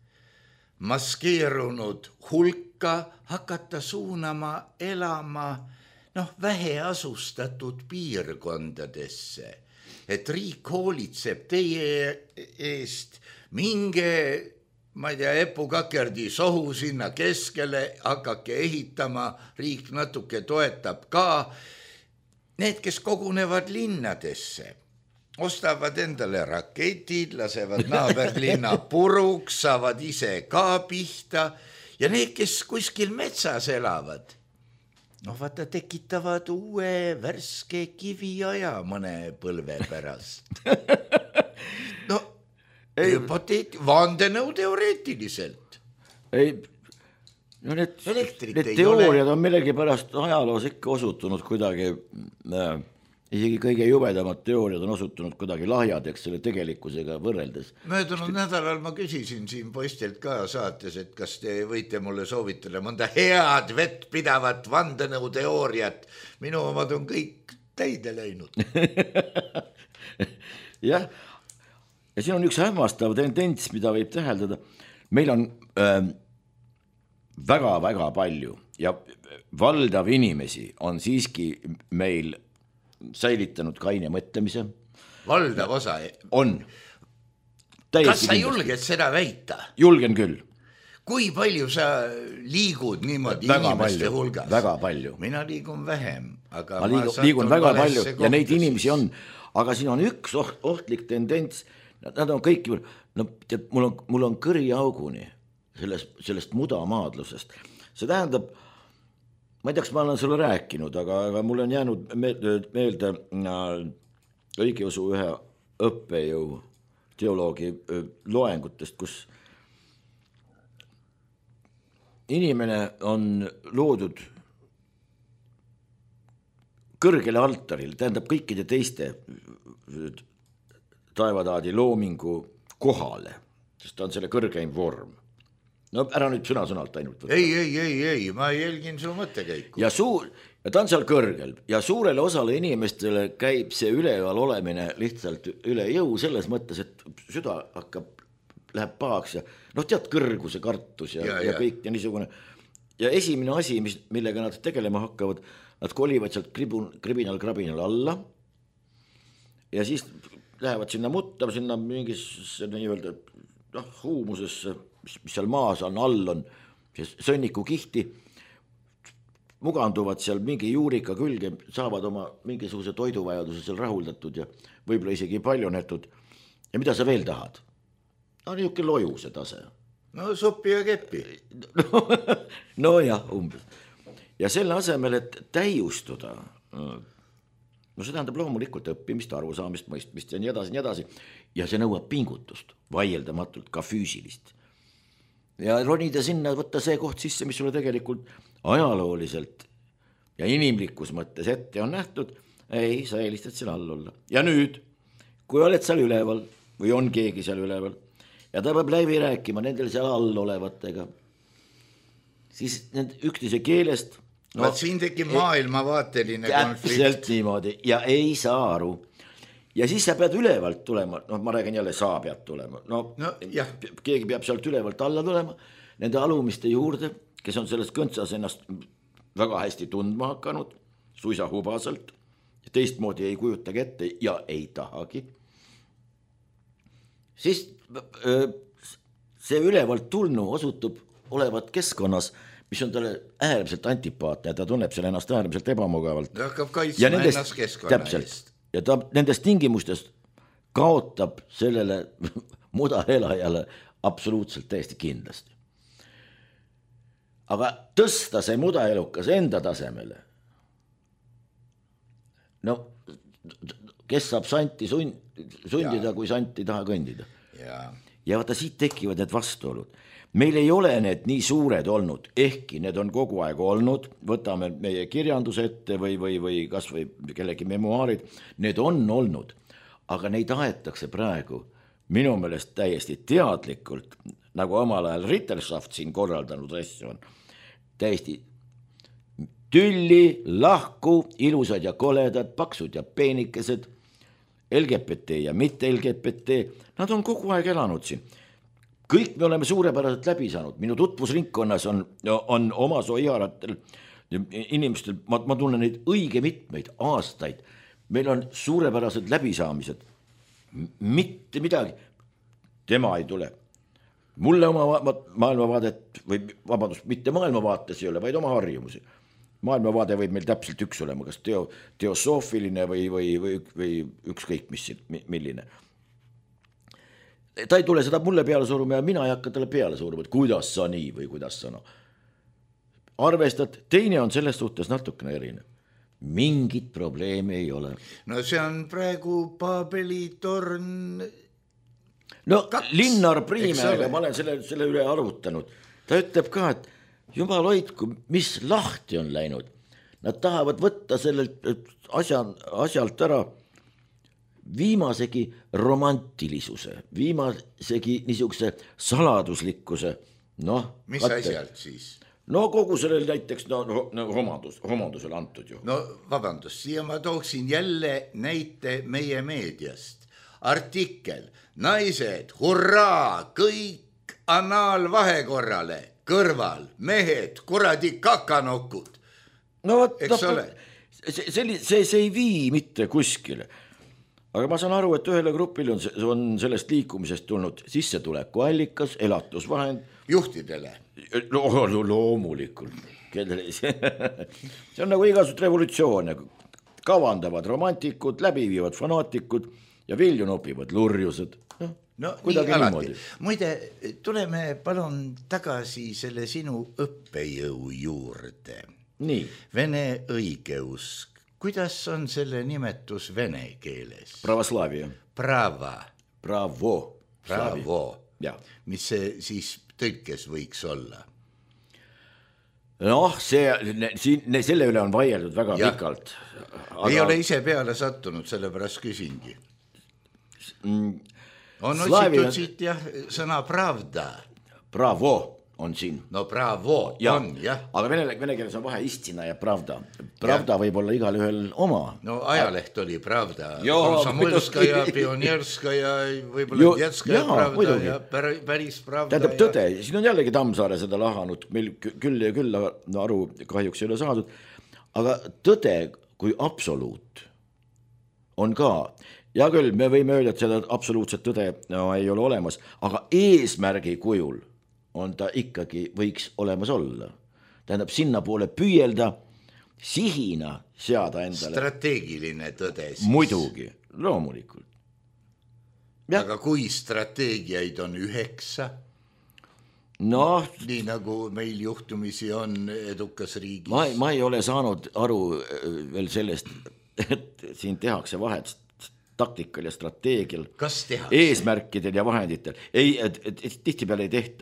maskeerunud hulka hakata suunama elama noh, väheasustatud piirkondadesse, et riik hoolitseb teie eest, minge, ma ei tea, Epu-Kakerdi sohu sinna keskele, hakake ehitama, riik natuke toetab ka. Need, kes kogunevad linnadesse, ostavad endale raketid, lasevad naaberlinna puruks, saavad ise ka pihta ja need, kes kuskil metsas elavad, noh vaata, tekitavad uue värske kiviaja mõne põlve pärast. No, hüpoteet, vandenõu teoreetiliselt.
Ei, no need, need teooriad ole. On millegi pärast ajaloos ikka osutunud kuidagi, äh, isegi kõige jubedamad teooriad on osutunud kuidagi lahjadeks selle tegelikkusega võrreldes.
Möödunud nädalal ma küsisin siin poistelt ka saates, et kas te võite mulle soovitada mõnda head vettpidavat vandenõu teooriat. Minu omad on kõik täide läinud.
Jah, ja siin on üks hämmastav tendents, mida võib täheldada. Meil on äh, väga-väga palju ja valdav inimesi on siiski meil säilitanud kaine mõtlemise.
Valdav osa.
On.
Täiesti kas sa julged seda väita?
Julgen küll.
Kui palju sa liigud niimoodi
väga
inimeste
palju,
hulgas?
Väga palju.
Mina liigun vähem. Aga
ma liigun, liigun väga palju ja neid inimesi on. Aga siin on üks ohtlik tendents. Nad on kõik, no, tead, mul, on, mul on kõri auguni sellest, sellest mudamaadlusest. See tähendab, ma ei tea, kas ma olen sulle rääkinud, aga, aga mul on jäänud meelde õigeusu ühe õppejõu teoloogi loengutest, kus inimene on loodud kõrgele altaril, tähendab kõikide teiste taevataadi loomingu kohale, sest ta on selle kõrgeim vorm. No ära nüüd sõna-sõnalt ainult võtta.
Ei, ei, ei, ei, ma jälgin su mõttekäiku.
Ja, suur, ja ta on seal kõrgel ja suurele osale inimestele käib see üleval olemine lihtsalt üle jõu selles mõttes, et süda hakkab, läheb pahaks ja noh, tead, kõrguse kartus ja, ja, ja kõik ja niisugune. Ja esimene asi, mis, millega nad tegelema hakkavad, nad kolivad sealt kribun, kribinal-krabinal alla ja siis lähevad sinna mutta, sinna mingis nii-öelda noh, huumusesse, mis seal maas on, all on sõnniku kihti, muganduvad seal mingi juurika külge, saavad oma mingisuguse toiduvajaduse seal rahuldatud ja võib-olla isegi paljonetud. Ja mida sa veel tahad? No niisugune loju see tase.
No suppi ja keppi.
No, no jah, umbes. Ja selle asemel, et täiustuda, no see tähendab loomulikult õppimist, arusaamist, mõistmist ja nii edasi, nii edasi. Ja see nõuab pingutust, vaieldamatult ka füüsilist. ja ronida sinna, võtta see koht sisse, mis sulle tegelikult ajalooliselt ja inimlikus mõttes ette on nähtud, ei, sa eelistad seal all olla. Ja nüüd, kui oled seal üleval või on keegi seal üleval ja ta peab läbi rääkima nendel seal all olevatega, siis need üksteise keelest
no, vaat siin tekib maailmavaateline konflikt.
Täpselt niimoodi ja ei saa aru. Ja siis sa pead ülevalt tulema, no ma räägin jälle, sa pead tulema, no,
no jah.
Keegi peab sealt ülevalt alla tulema, nende alumiste juurde, kes on selles kõntsas ennast väga hästi tundma hakanud, suisa hubaselt, teistmoodi ei kujutagi ette ja ei tahagi. Siis see ülevalt tulnu osutub olevat keskkonnas, mis on talle äärmiselt antipaatne ja ta tunneb selle ennast äärmiselt ebamugavalt.
Ta hakkab kaitsma nendest, ennast keskkonna
täpselt,
eest.
Ja ta nendest tingimustest kaotab sellele mudaelajale absoluutselt täiesti kindlasti. Aga tõsta see mudaelukas enda tasemele. No, kes saab santi sundida, ja. Kui santi taha kõndida. Ja, ja vaata, siit tekivad need vastuolud. Meil ei ole need nii suured olnud, ehkki need on kogu aeg olnud, võtame meie kirjanduse ette või, või, või kas või kellegi memuaarid, need on olnud, aga neid aetakse praegu minu meelest täiesti teadlikult, nagu omal ajal Ritterschaft siin korraldanud asju on, täiesti tülli, lahku, ilusad ja koledad, paksud ja peenikesed, L G B T ja mitte L G B T, nad on kogu aeg elanud siin. Kõik me oleme suurepäraselt läbi saanud, minu tutvusringkonnas on, on oma soiaratel inimestel, ma, ma tunnen neid õige mitmeid aastaid, meil on suurepärased läbisaamised, mitte midagi, tema ei tule. Mulle oma maailmavaadet, või vabandust, mitte maailmavaates ei ole, vaid oma harjumusi. Maailmavaade võib meil täpselt üks olema, kas teo, teosoofiline või, või, või, või ükskõik mis, milline. Ta ei tule seda mulle peale suruma ja mina ei hakka talle peale suruma, et kuidas sa nii või kuidas sa no. Arvestad, teine on selles suhtes natukene erinev. Mingit probleemi ei ole.
No see on praegu Paabeli torn.
No kaks, Linnar Priimäega ma olen selle, selle üle arvutanud. Ta ütleb ka, et jumal hoidku, mis lahti on läinud. Nad tahavad võtta sellelt asja, asjalt ära viimasegi romantilisuse, viimasegi niisuguse saladuslikkuse. No,
mis asjalt siis?
No kogu sellel näiteks no, no, homandus, homandusele antud ju.
No vabandust, siia ma tooksin jälle näite meie meediast. Artikkel, naised, hurraa, kõik anaalvahekorrale, kõrval, mehed, kuradi kakanokud.
No vot, see, see, see, see ei vii mitte kuskile. Aga ma saan aru, et ühele grupile on, on sellest liikumisest tulnud sissetulekuallikas, elatusvahend.
Juhtidele.
Lo, lo, loomulikult. See on nagu igasugused revolutsioone. Kavandavad romantikud, läbiviivad fanaatikud ja vilju nopivad lurjused. No,
no nii alati. Muide, tuleme palun tagasi selle sinu õppejõu juurde.
Nii.
Vene õigeusk. Kuidas on selle nimetus vene keeles?
Pravoslaavia.
Prava.
Bravo.
Bravo.
Ja.
Mis see siis tõlkes võiks olla?
Noh, see, selle üle on vaieldud väga ja. Pikalt.
Aga... Ei ole ise peale sattunud, sellepärast küsingi.
Mm,
on Slaavi... otsitud siit jah, sõna pravda.
Bravo on siin.
No bravo ja. On, jah.
Aga vene, vene keeles on vahe istina ja pravda. Pravda ja. Võib olla igal ühel oma.
No ajaleht oli pravda. Komsomolskaja, Pionierskaja, võib-olla Jetskaja pravda ja päris pravda.
Tähendab tõde, siin on jällegi Tammsaare seda lahanud, meil küll ja küll aru kahjuks ei ole saadud. Aga tõde kui absoluut on ka. Ja küll, me võime öelda, et seda absoluutset tõde no, ei ole olemas, aga eesmärgi kujul on ta ikkagi võiks olemas olla. Tähendab, sinna poole püüelda, sihina seada endale.
Strateegiline tõde siis.
Muidugi, loomulikult.
Ja. Aga kui strateegiaid on üheksa,
no,
nii nagu meil juhtumisi on edukas riigis.
Ma, ma ei ole saanud aru veel sellest, et siin tehakse vahet taktikal ja strateegial.
Kas tehakse?
Eesmärkidel ja vahenditel. Ei, et, et, et tihti peale ei tehta.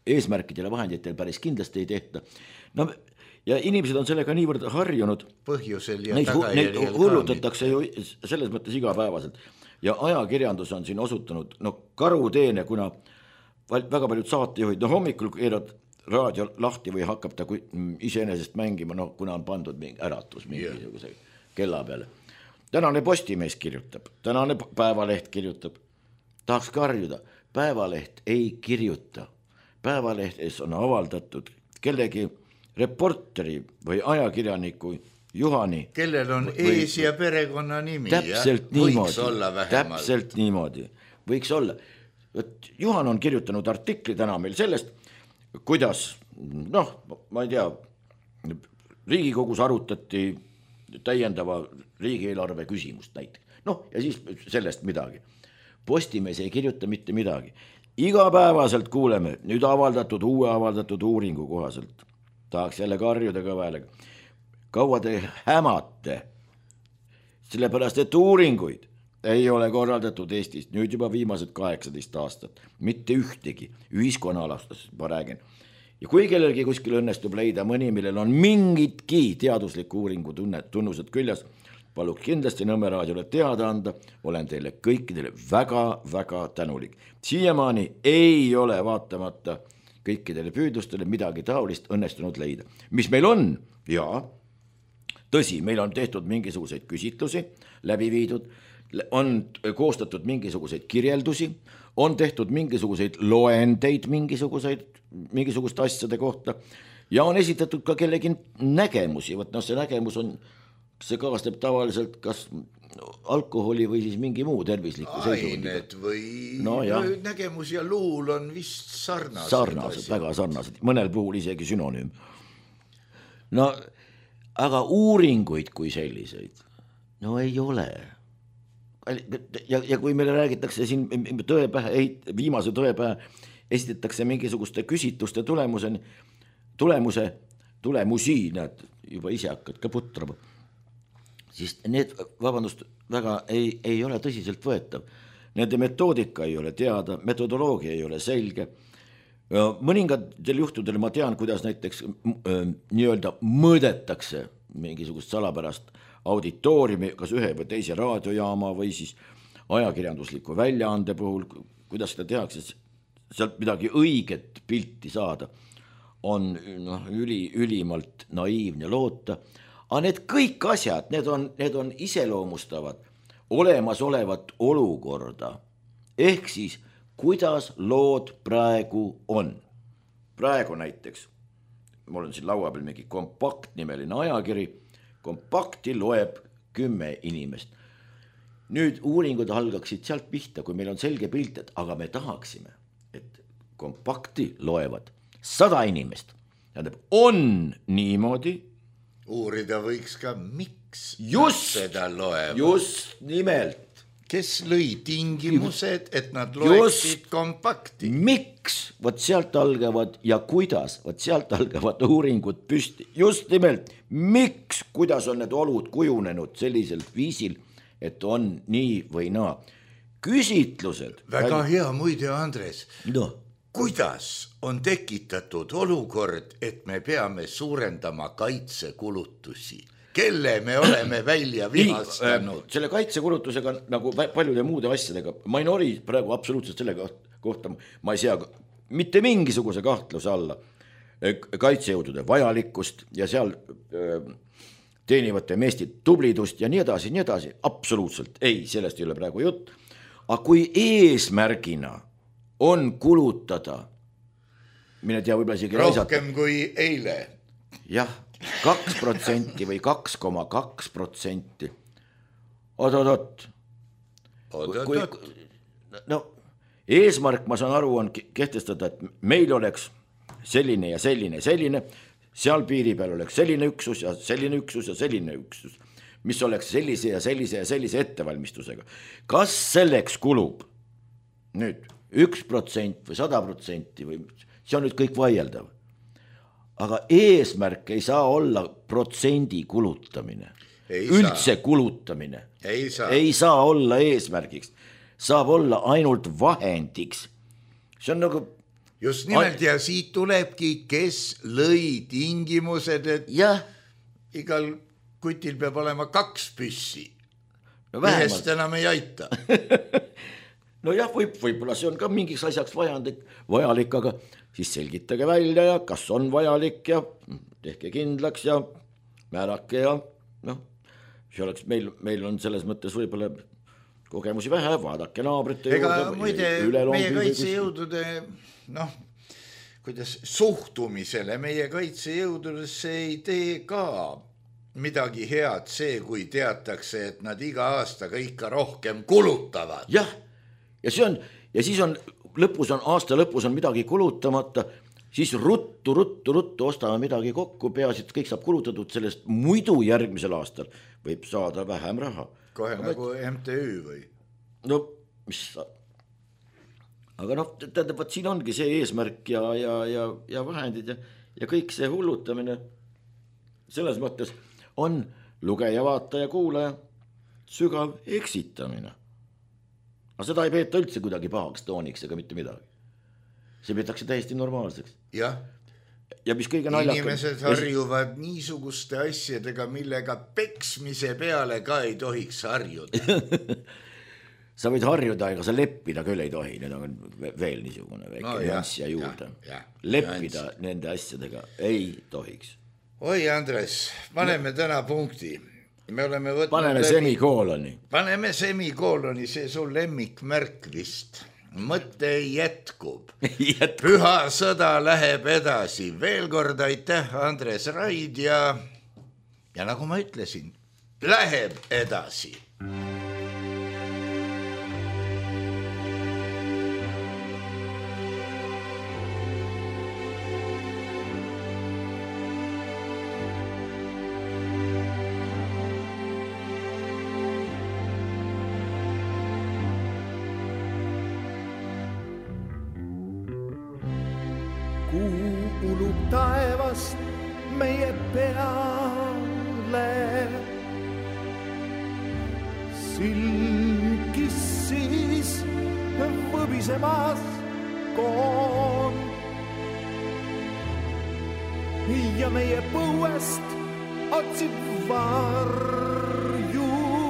eesmärkidele vahenditel päris kindlasti ei tehta. No ja inimesed on sellega niivõrd harjunud.
Põhjusel ja
neid,
tagajärjel
neid hullutatakse ju selles mõttes igapäevaselt. Ja ajakirjandus on siin osutunud no, karuteene, kuna väga paljud saatejuhid, no hommikul keerad raadio lahti või hakkab ta iseenesest mängima, no kuna on pandud mingi äratus mingisuguse yeah. kella peale. Tänane Postimees kirjutab, tänane Päevaleht kirjutab, tahaks karjuda, Päevaleht ei kirjuta. Päevalehtes on avaldatud kellegi reporteri või ajakirjaniku Juhani.
Kellel on või, ees ja perekonna nimi.
Täpselt
ja?
niimoodi.
Võiks olla vähemalt.
Täpselt niimoodi. Võiks olla. Juhan on kirjutanud artikli täna meil sellest, kuidas, noh, ma ei tea, Riigikogus arutati täiendava riigieelarve küsimust näiteks. Noh, ja siis sellest midagi. Postimees ei kirjuta mitte midagi. Igapäevaselt kuuleme nüüd avaldatud, uue avaldatud uuringu kohaselt. Tahaks jälle karjuda kõvälega. Kaua te hämate, sellepärast et uuringuid ei ole korraldatud Eestis nüüd juba viimased kaheksateist aastat, mitte ühtegi ühiskonnaalastast ma räägin. Ja kui kellelgi kuskil õnnestub leida mõni, millel on mingitki teadusliku uuringu tunnused küljes, paluk kindlasti Nõmme raadiolle teada anda, olen teile kõikidele väga-väga tänulik. Siiamaani ei ole vaatamata kõikidele püüdlustele midagi taolist õnnestunud leida. Mis meil on? Jaa. Tõsi, meil on tehtud mingisuguseid küsitlusi, läbi viidud, on koostatud mingisuguseid kirjeldusi, on tehtud mingisuguseid loendeid mingisuguseid, mingisugust asjade kohta ja on esitatud ka kellegi nägemusi. Võt, no see nägemus on, see kaasneb tavaliselt kas alkoholi või siis mingi muu tervisliku seisundi.
Ained või
no,
nägemus ja luul on vist sarnased.
Sarnased, väga sarnased, mõnel puhul isegi synonüüm. No aga uuringuid kui selliseid, no ei ole. Ja, ja kui meile räägitakse siin tõepähe, viimase tõepähe, esitatakse mingisuguste küsitluste tulemuseni, tulemuse, tulemusi, näed, juba ise hakkad ka putrama, siis need, vabandust, väga ei, ei ole tõsiselt võetav. Nende metoodika ei ole teada, metodoloogia ei ole selge. Mõningatel juhtudel ma tean, kuidas näiteks äh, nii-öelda mõõdetakse mingisugust salapärast auditooriumi, kas ühe või teise raadiojaama või siis ajakirjandusliku väljaande puhul, kuidas seda tehakse, sealt midagi õiget pilti saada, on no, üli, ülimalt naiivne loota. Aga need kõik asjad, need on, need on iseloomustavad olemasolevat olukorda, ehk siis kuidas lood praegu on. Praegu näiteks, mul on siin laua peal mingi kompaktnimeline ajakiri, kompakti loeb kümme inimest. Nüüd uuringud algaksid sealt pihta, kui meil on selge pilt, et aga me tahaksime, et kompakti loevad sada inimest. Tähendab, on niimoodi.
Uurida võiks ka, miks
just,
seda loevad.
Just nimelt.
Kes lõi tingimused, et nad loeksid kompakti?
Miks? Võt sealt algavad ja kuidas? Võt sealt algavad uuringud püsti. Just nimelt, miks? Kuidas on need olud kujunenud selliselt viisil, et on nii või naa? Küsitlused.
Väga hea muide, Andres.
No.
Kuidas on tekitatud olukord, et me peame suurendama kaitsekulutusi? Kelle me oleme välja vihastanud?
Nii, selle kaitsekulutusega nagu paljude muude asjadega, ma ei nori praegu absoluutselt selle kohta, ma ei sea mitte mingisuguse kahtluse alla kaitsejõudude vajalikkust ja seal teenivate meeste tublidust ja nii edasi, nii edasi, absoluutselt ei, sellest ei ole praegu jutt, aga kui eesmärgina on kulutada, mine tea, võib-olla isegi
rohkem reisata. Kui eile.
Jah, kaks protsenti või kaks koma kaks protsenti. Oot-oot-oot.
Oot-oot-oot.
No, eesmärk, ma saan aru, on kehtestada, et meil oleks selline ja selline, selline, seal piiri peal oleks selline üksus ja selline üksus ja selline üksus, mis oleks sellise ja sellise ja sellise ettevalmistusega. Kas selleks kulub nüüd üks protsent või sada protsenti või see on nüüd kõik vaieldav. Aga eesmärk ei saa olla protsendi kulutamine.
Ei
Üldse
saa.
kulutamine.
Ei saa.
ei saa olla eesmärgiks. Saab olla ainult vahendiks. See on nagu
just nimelt ja siit tulebki, kes lõi tingimused, et
jah,
igal kutil peab olema kaks püssi.
no
Ühest
vähemalt.
enam ei aita.
no jah, võib, võib-olla see on ka mingiks asjaks vajalik, vajalik, aga siis selgitage välja ja kas on vajalik ja tehke kindlaks ja määrake ja noh, see oleks meil, meil on selles mõttes võib-olla kogemusi vähe, vaadake naabrite
ega
juurde.
muide meie kaitsejõudude noh, kuidas suhtumisele meie kaitsejõududesse ei tee ka midagi head see, kui teatakse, et nad iga aastaga ikka rohkem kulutavad.
jah, ja see on, ja siis on lõpus on, aasta lõpus on midagi kulutamata, siis ruttu, ruttu, ruttu ostame midagi kokku, peaasi, et kõik saab kulutatud sellest, muidu järgmisel aastal võib saada vähem raha.
Kohe aga nagu M T Ü või?
No, mis sa... Aga noh, tähendab, et siin ongi see eesmärk ja, ja, ja, ja vahendid ja, ja kõik see hullutamine selles mõttes on lugeja, vaataja, kuulaja sügav eksitamine. Aga seda ei peeta üldse kuidagi pahaks tooniks ega mitte midagi. See peetakse täiesti normaalseks.
Jah.
Ja mis kõige naljakam.
Inimesed harjuvad niisuguste asjadega, millega peksmise peale ka ei tohiks harjuda.
Sa võid harjuda, ega sa leppida küll ei tohi, need on veel niisugune väike no, nüanssia juurde. Ja, ja, leppida jans. Nende asjadega ei tohiks.
Oi, Andres, paneme ja. Täna punkti. Me oleme võtnud
paneme läbi... semikooloni.
Paneme semikooloni, see sul lemmikmärk vist. Mõtte jätkub. jätkub. Püha sõda läheb edasi. Veel kord aitäh, Andres Raid ja, ja nagu ma ütlesin, läheb edasi.
Taevast meie peale silkissis võbisemas koon ja meie põuest otsib varju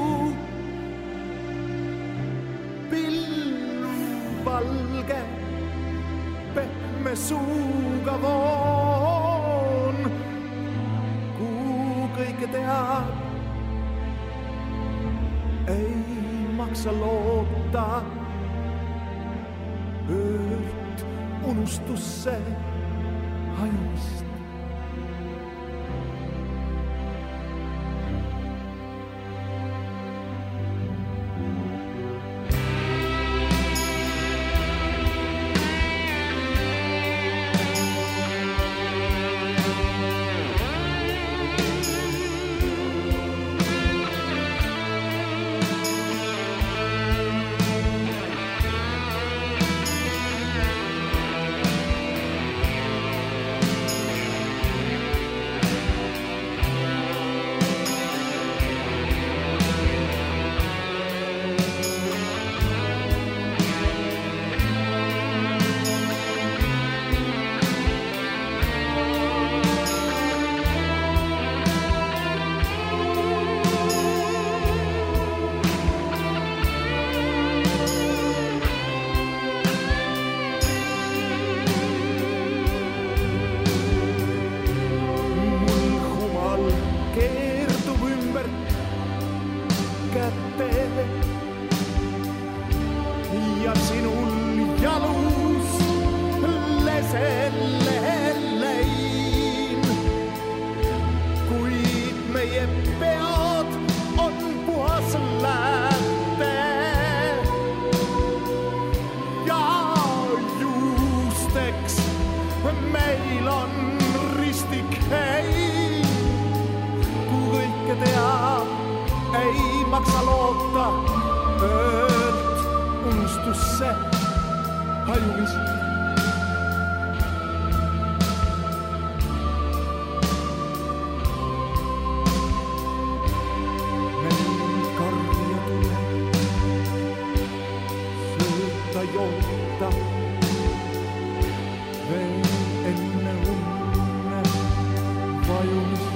pilvvalge pehme suuga voon, kuhu kõike teab, ei maksa loota, öölt unustusse hajumist. veel enne unne vajumist.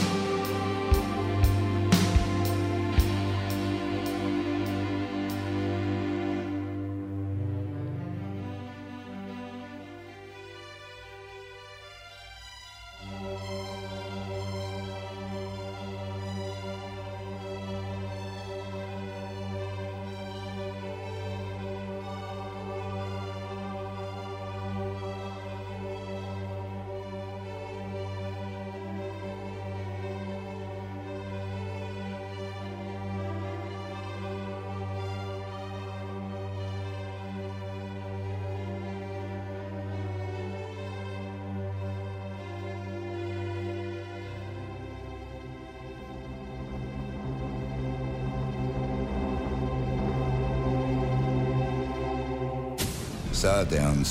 Saade on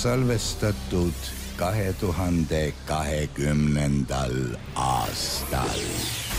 salvestatud kahe tuhande kahekümnendal aastal.